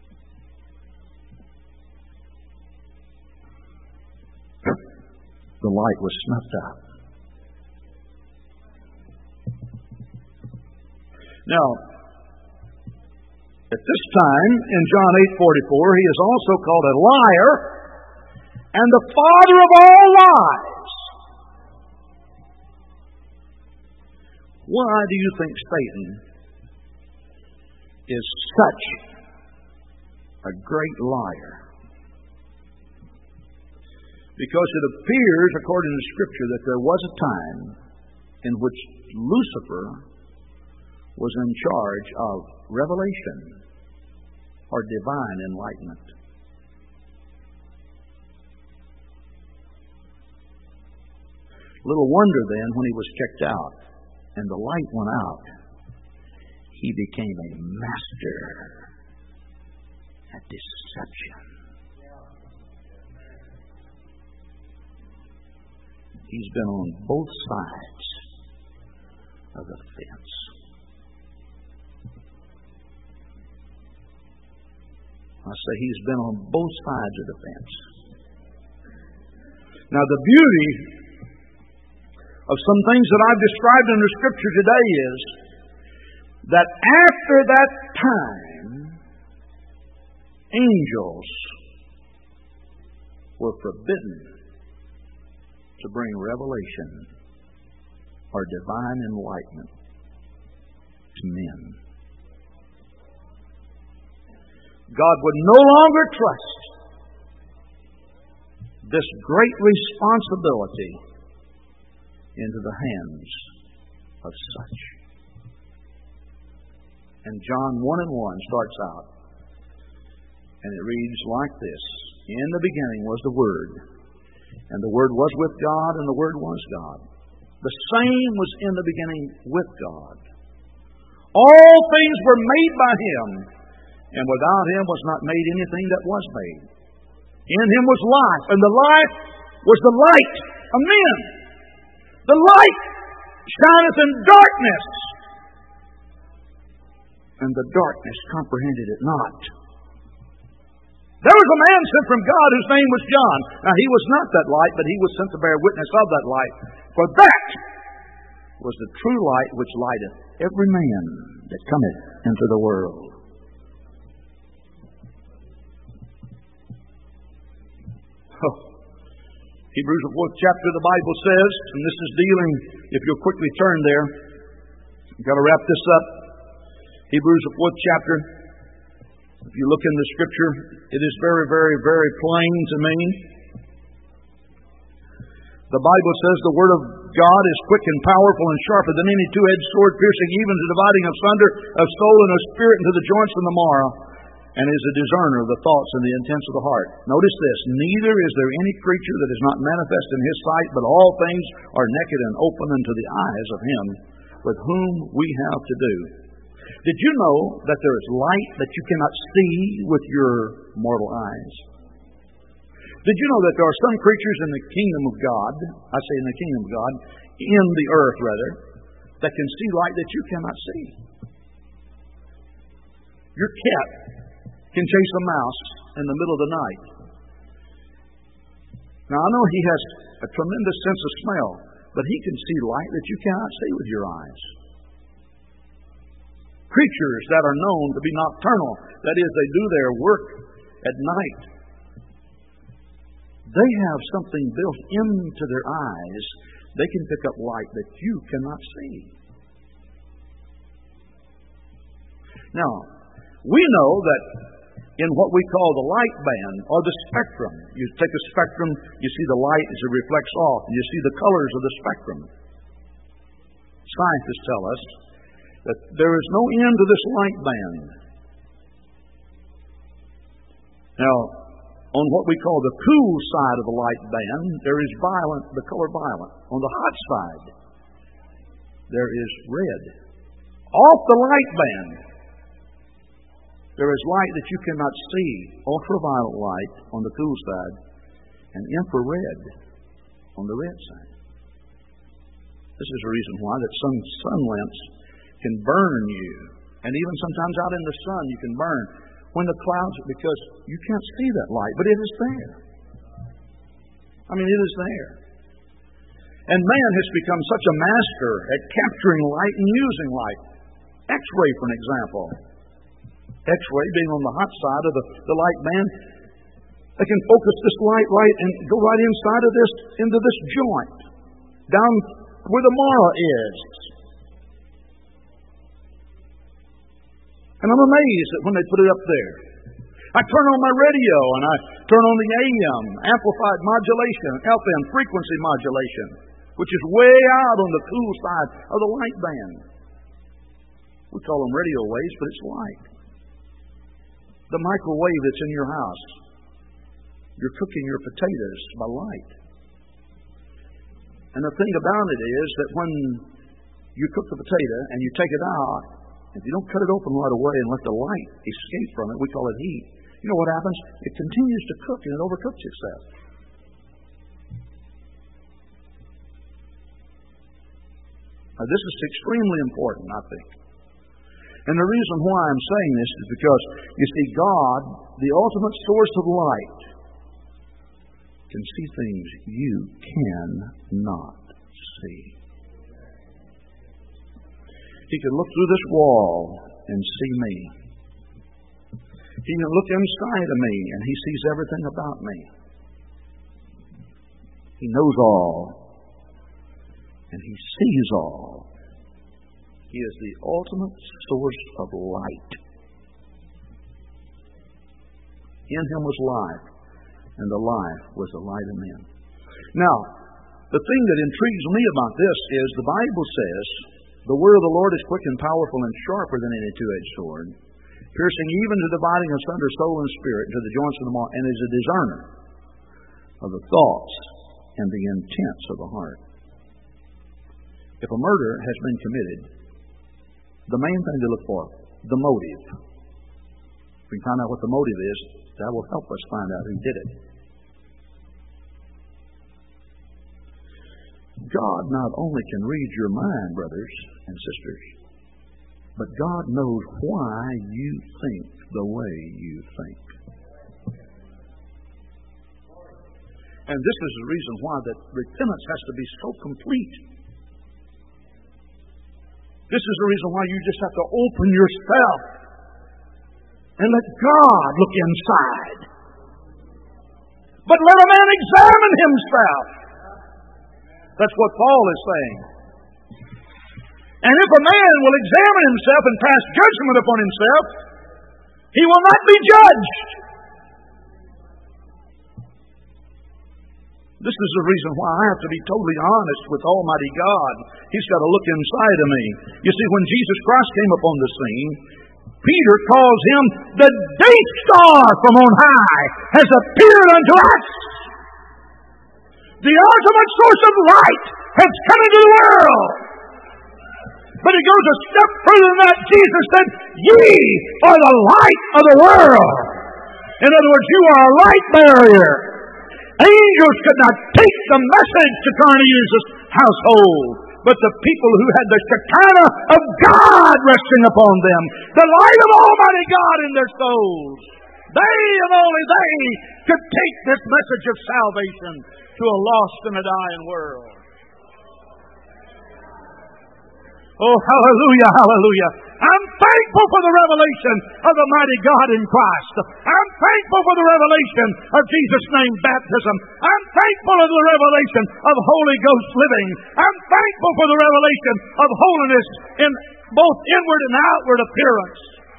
The light was snuffed out. Now, at this time, in John eight forty-four, he is also called a liar and the father of all lies. Why do you think Satan is such a great liar? Because it appears, according to Scripture, that there was a time in which Lucifer was in charge of revelation or divine enlightenment. Little wonder then, when he was checked out and the light went out, he became a master at deception. He's been on both sides of the fence. I say he's been on both sides of the fence. Now, the beauty of some things that I've described in the Scripture today is that after that time, angels were forbidden to bring revelation or divine enlightenment to men. God would no longer trust this great responsibility into the hands of such. And John one and one starts out, and it reads like this: in the beginning was the Word, and the Word was with God, and the Word was God. The same was in the beginning with God. All things were made by Him, and without Him was not made anything that was made. In Him was life, and the life was the light of men. The light shineth in darkness, and the darkness comprehended it not. There was a man sent from God whose name was John. Now he was not that light, but he was sent to bear witness of that light. For that was the true light which lighteth every man that cometh into the world. Oh. Hebrews, the fourth chapter of the Bible says, and this is dealing, if you'll quickly turn there, I've got to wrap this up. Hebrews, the fourth chapter. If you look in the Scripture, it is very, very, very plain to me. The Bible says the Word of God is quick and powerful and sharper than any two-edged sword, piercing even to dividing asunder of soul and of spirit and to the joints and the marrow, and is a discerner of the thoughts and the intents of the heart. Notice this: neither is there any creature that is not manifest in His sight, but all things are naked and open unto the eyes of Him with whom we have to do. Did you know that there is light that you cannot see with your mortal eyes? Did you know that there are some creatures in the kingdom of God, I say in the kingdom of God, in the earth rather, that can see light that you cannot see? Your cat can chase a mouse in the middle of the night. Now I know he has a tremendous sense of smell, but he can see light that you cannot see with your eyes. Creatures that are known to be nocturnal, that is, they do their work at night, they have something built into their eyes. They can pick up light that you cannot see. Now, we know that in what we call the light band or the spectrum, you take a spectrum, you see the light as it reflects off, and you see the colors of the spectrum. Scientists tell us that there is no end to this light band. Now, on what we call the cool side of the light band, there is violet, the color violet. On the hot side, there is red. Off the light band, There is light that you cannot see, ultraviolet light on the cool side, and infrared on the red side. This is the reason why that some sun lamps can burn you. And even sometimes out in the sun you can burn when the clouds, because you can't see that light, but it is there. I mean, it is there. And man has become such a master at capturing light and using light. X-ray, for an example. X-ray being on the hot side of the, the light band, they can focus this light right and go right inside of this, into this joint, down where the mara is. And I'm amazed at when they put it up there. I turn on my radio and I turn on the A M, amplified modulation, F M, frequency modulation, which is way out on the cool side of the light band. We call them radio waves, but it's light. The microwave that's in your house. You're cooking your potatoes by light. And the thing about it is that when you cook the potato and you take it out, if you don't cut it open right away and let the light escape from it, we call it heat. You know what happens? It continues to cook and it overcooks itself. Now, this is extremely important, I think. And the reason why I'm saying this is because, you see, God, the ultimate source of light, can see things you cannot see. He can look through this wall and see me. He can look inside of me and he sees everything about me. He knows all. And he sees all. He is the ultimate source of light. In him was life, and the life was the light of men. Now, the thing that intrigues me about this is the Bible says, the word of the Lord is quick and powerful and sharper than any two-edged sword, piercing even to dividing asunder soul and spirit, to the joints of the marrow, and is a discerner of the thoughts and the intents of the heart. If a murder has been committed, the main thing to look for, the motive. If we find out what the motive is, that will help us find out who did it. God not only can read your mind, brothers and sisters, but God knows why you think the way you think. And this is the reason why that repentance has to be so complete. This is the reason why you just have to open yourself and let God look inside. But let a man examine himself. That's what Paul is saying. And if a man will examine himself and pass judgment upon himself, he will not be judged. This is the reason why I have to be totally honest with Almighty God. He's got to look inside of me. You see, when Jesus Christ came upon the scene, Peter calls him the day star from on high has appeared unto us. The ultimate source of light has come into the world. But it goes a step further than that. Jesus said, ye are the light of the world. In other words, you are a light barrier. Angels could not take the message to Cornelius' household, but the people who had the Shekinah of God resting upon them, the light of Almighty God in their souls, they and only they could take this message of salvation to a lost and a dying world. Oh, hallelujah, hallelujah. I'm thankful for the revelation of the mighty God in Christ. I'm thankful for the revelation of Jesus' name baptism. I'm thankful for the revelation of Holy Ghost living. I'm thankful for the revelation of holiness in both inward and outward appearance.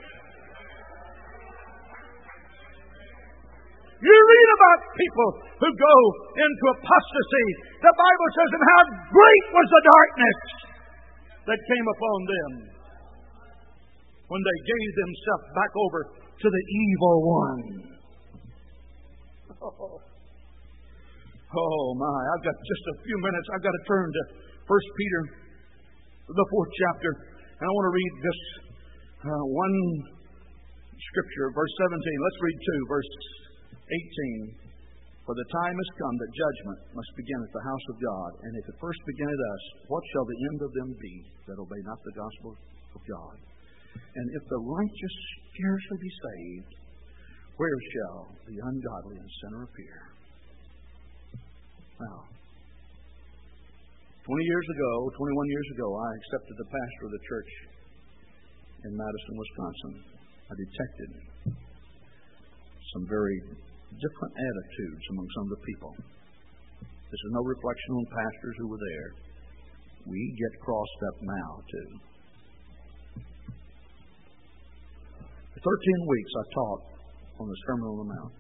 You read about people who go into apostasy. The Bible says, and how great was the darkness that came upon them when they gave themselves back over to the evil one. Oh, oh my, I've got just a few minutes. I've got to turn to First Peter, the fourth chapter, and I want to read this uh, one Scripture, verse seventeen. Let's read two, verse eighteen. For the time has come that judgment must begin at the house of God. And if it first begin at us, what shall the end of them be that obey not the gospel of God? And if the righteous scarcely be saved, where shall the ungodly and sinner appear? Now, twenty years ago, twenty-one years ago, I accepted the pastor of the church in Madison, Wisconsin. I detected some very different attitudes among some of the people. This is no reflection on pastors who were there. We get crossed up now, too. For thirteen weeks I taught on the Sermon on the Mount.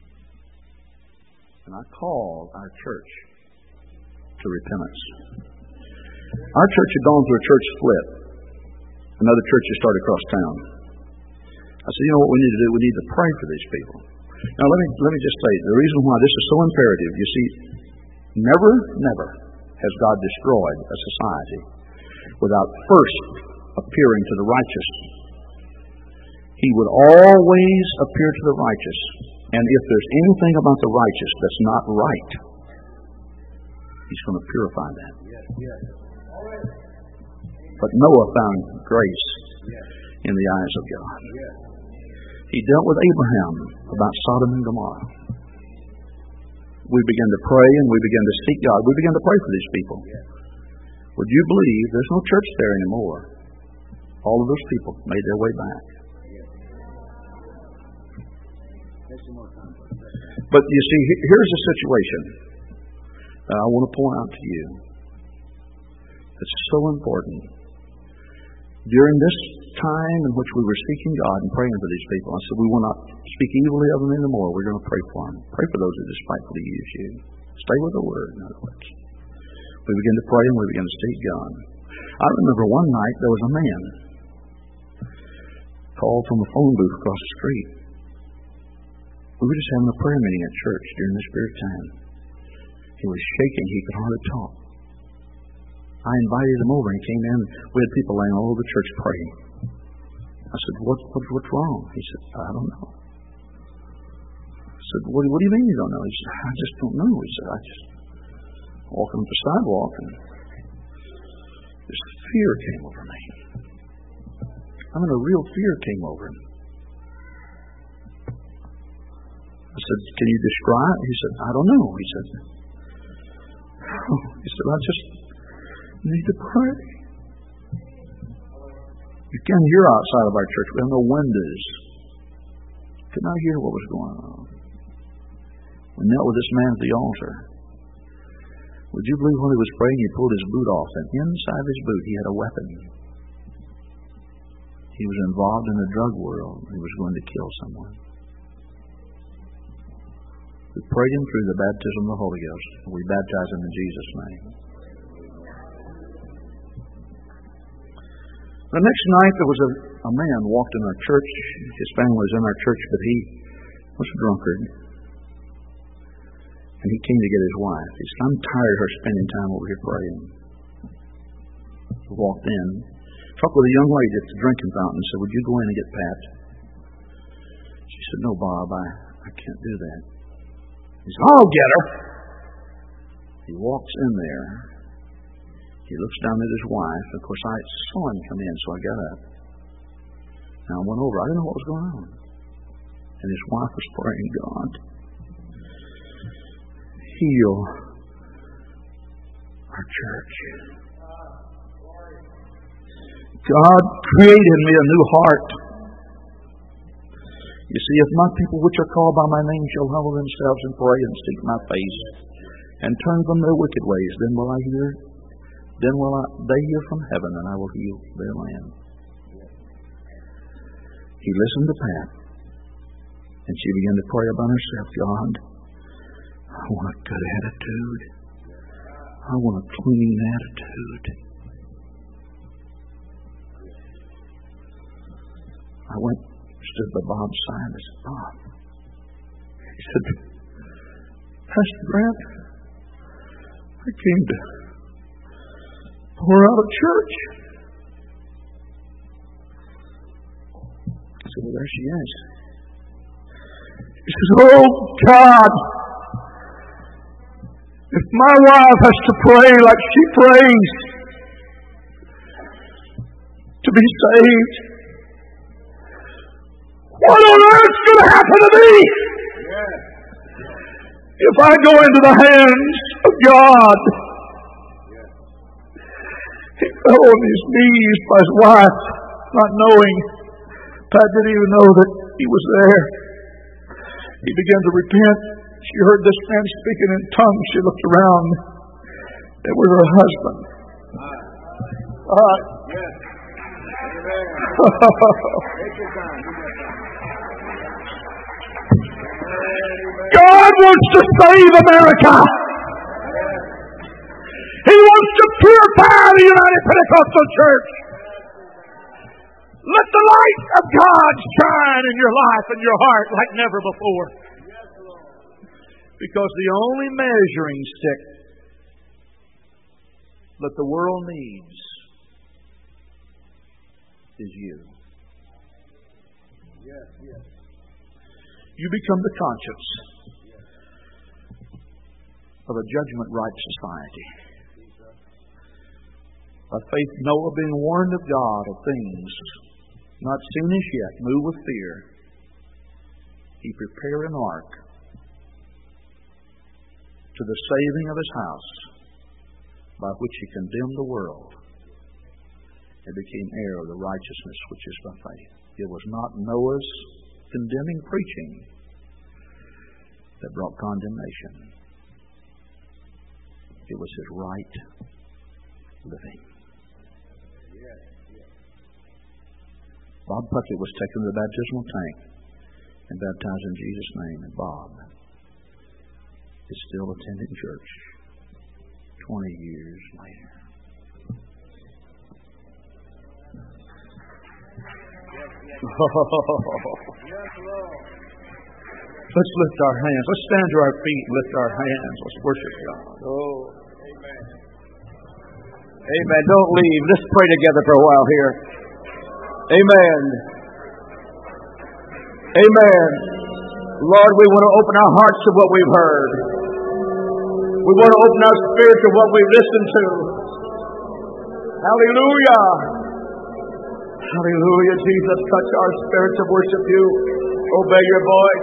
And I called our church to repentance. Our church had gone through a church split. Another church had started across town. I said, you know what we need to do? We need to pray for these people. Now, let me let me just say, the reason why this is so imperative, you see, never, never has God destroyed a society without first appearing to the righteous. He would always appear to the righteous. And if there's anything about the righteous that's not right, He's going to purify that. But Noah found grace in the eyes of God. He dealt with Abraham about Sodom and Gomorrah. We began to pray and we began to seek God. We began to pray for these people. Would you believe there's no church there anymore? All of those people made their way back. But you see, here's a situation that I want to point out to you that's so important. During this time in which we were seeking God and praying for these people, I said, we will not speak evilly of them anymore. We're going to pray for them. Pray for those who despitefully use you. Stay with the Word, in other words. We began to pray and we began to seek God. I remember one night there was a man called from a phone booth across the street. We were just having a prayer meeting at church during this period of time. He was shaking. He could hardly talk. I invited him over and he came in. We had people laying all over the church praying. I said, what, what, what's wrong? He said, I don't know. I said, what, what do you mean you don't know? He said, I just don't know. He said, I just walking up the sidewalk and this fear came over me. I mean, a real fear came over him. I said, can you describe? He said, I don't know. He said, oh. He said, I just need to pray. You can't hear outside of our church. We have no windows. Could not hear what was going on. We knelt with this man at the altar. Would you believe when he was praying, he pulled his boot off, and inside his boot he had a weapon. He was involved in the drug world. He was going to kill someone. We prayed him through the baptism of the Holy Ghost. We baptized him in Jesus' name. The next night there was a, a man walked in our church. His family was in our church, but he was a drunkard. And he came to get his wife. He said, I'm tired of her spending time over here praying. He walked in, talked with a young lady at the drinking fountain and said, would you go in and get Pat? She said, no, Bob, I, I can't do that. He said, I'll get her. He walks in there. He looks down at his wife. Of course, I saw him come in, so I got up. And I went over. I didn't know what was going on. And his wife was praying, God, heal our church. God, create in me a new heart. You see, if my people which are called by my name shall humble themselves and pray and seek my face and turn from their wicked ways, then will I hear, then will I, they hear from heaven, and I will heal their land. He listened to Pat, and she began to pray about herself. God, I want a good attitude. I want a clean attitude. I went, stood by Bob's side. I said, Bob. He said, Pastor Grant, I came to pour out a church. I said, Well, there she is. He says, oh, God, if my wife has to pray like she prays to be saved, what on earth's going to happen to me if I go into the hands of God? He fell on his knees by his wife, not knowing. Pat didn't even know that he was there. He began to repent. She heard this man speaking in tongues. She looked around. It was her husband. Uh, God wants to save America. He wants to purify the United Pentecostal Church. Let the light of God shine in your life and your heart like never before. Because the only measuring stick that the world needs is you. You become the conscience of a judgment right society. By faith, Noah, being warned of God of things not seen as yet, moved with fear, he prepared an ark to the saving of his house, by which he condemned the world and became heir of the righteousness which is by faith. It was not Noah's condemning preaching that brought condemnation. It was his right living. Bob Puckett was taken to the baptismal tank and baptized in Jesus' name, and Bob is still attending church twenty years later. Let's lift our hands. Let's stand to our feet and lift our hands. Let's worship God. Oh, amen. Amen. Don't leave. Let's pray together for a while here. Amen. Amen. Lord, we want to open our hearts to what we've heard. We want to open our spirit to what we've listened to. Hallelujah. Hallelujah. Jesus, touch our spirits of worship you. Obey your voice.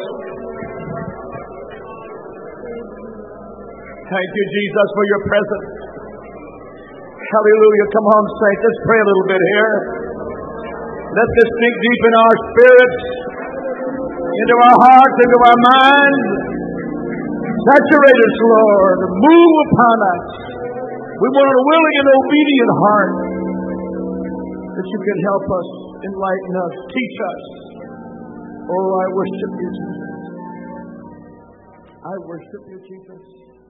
Thank you, Jesus, for your presence. Hallelujah. Come on, saints. Let's pray a little bit here. Let this sink deep in our spirits, into our hearts, into our minds. Saturate us, Lord. Move upon us. We want a willing and obedient heart, that you can help us, enlighten us, teach us. Oh, I worship you, Jesus. I worship you, Jesus.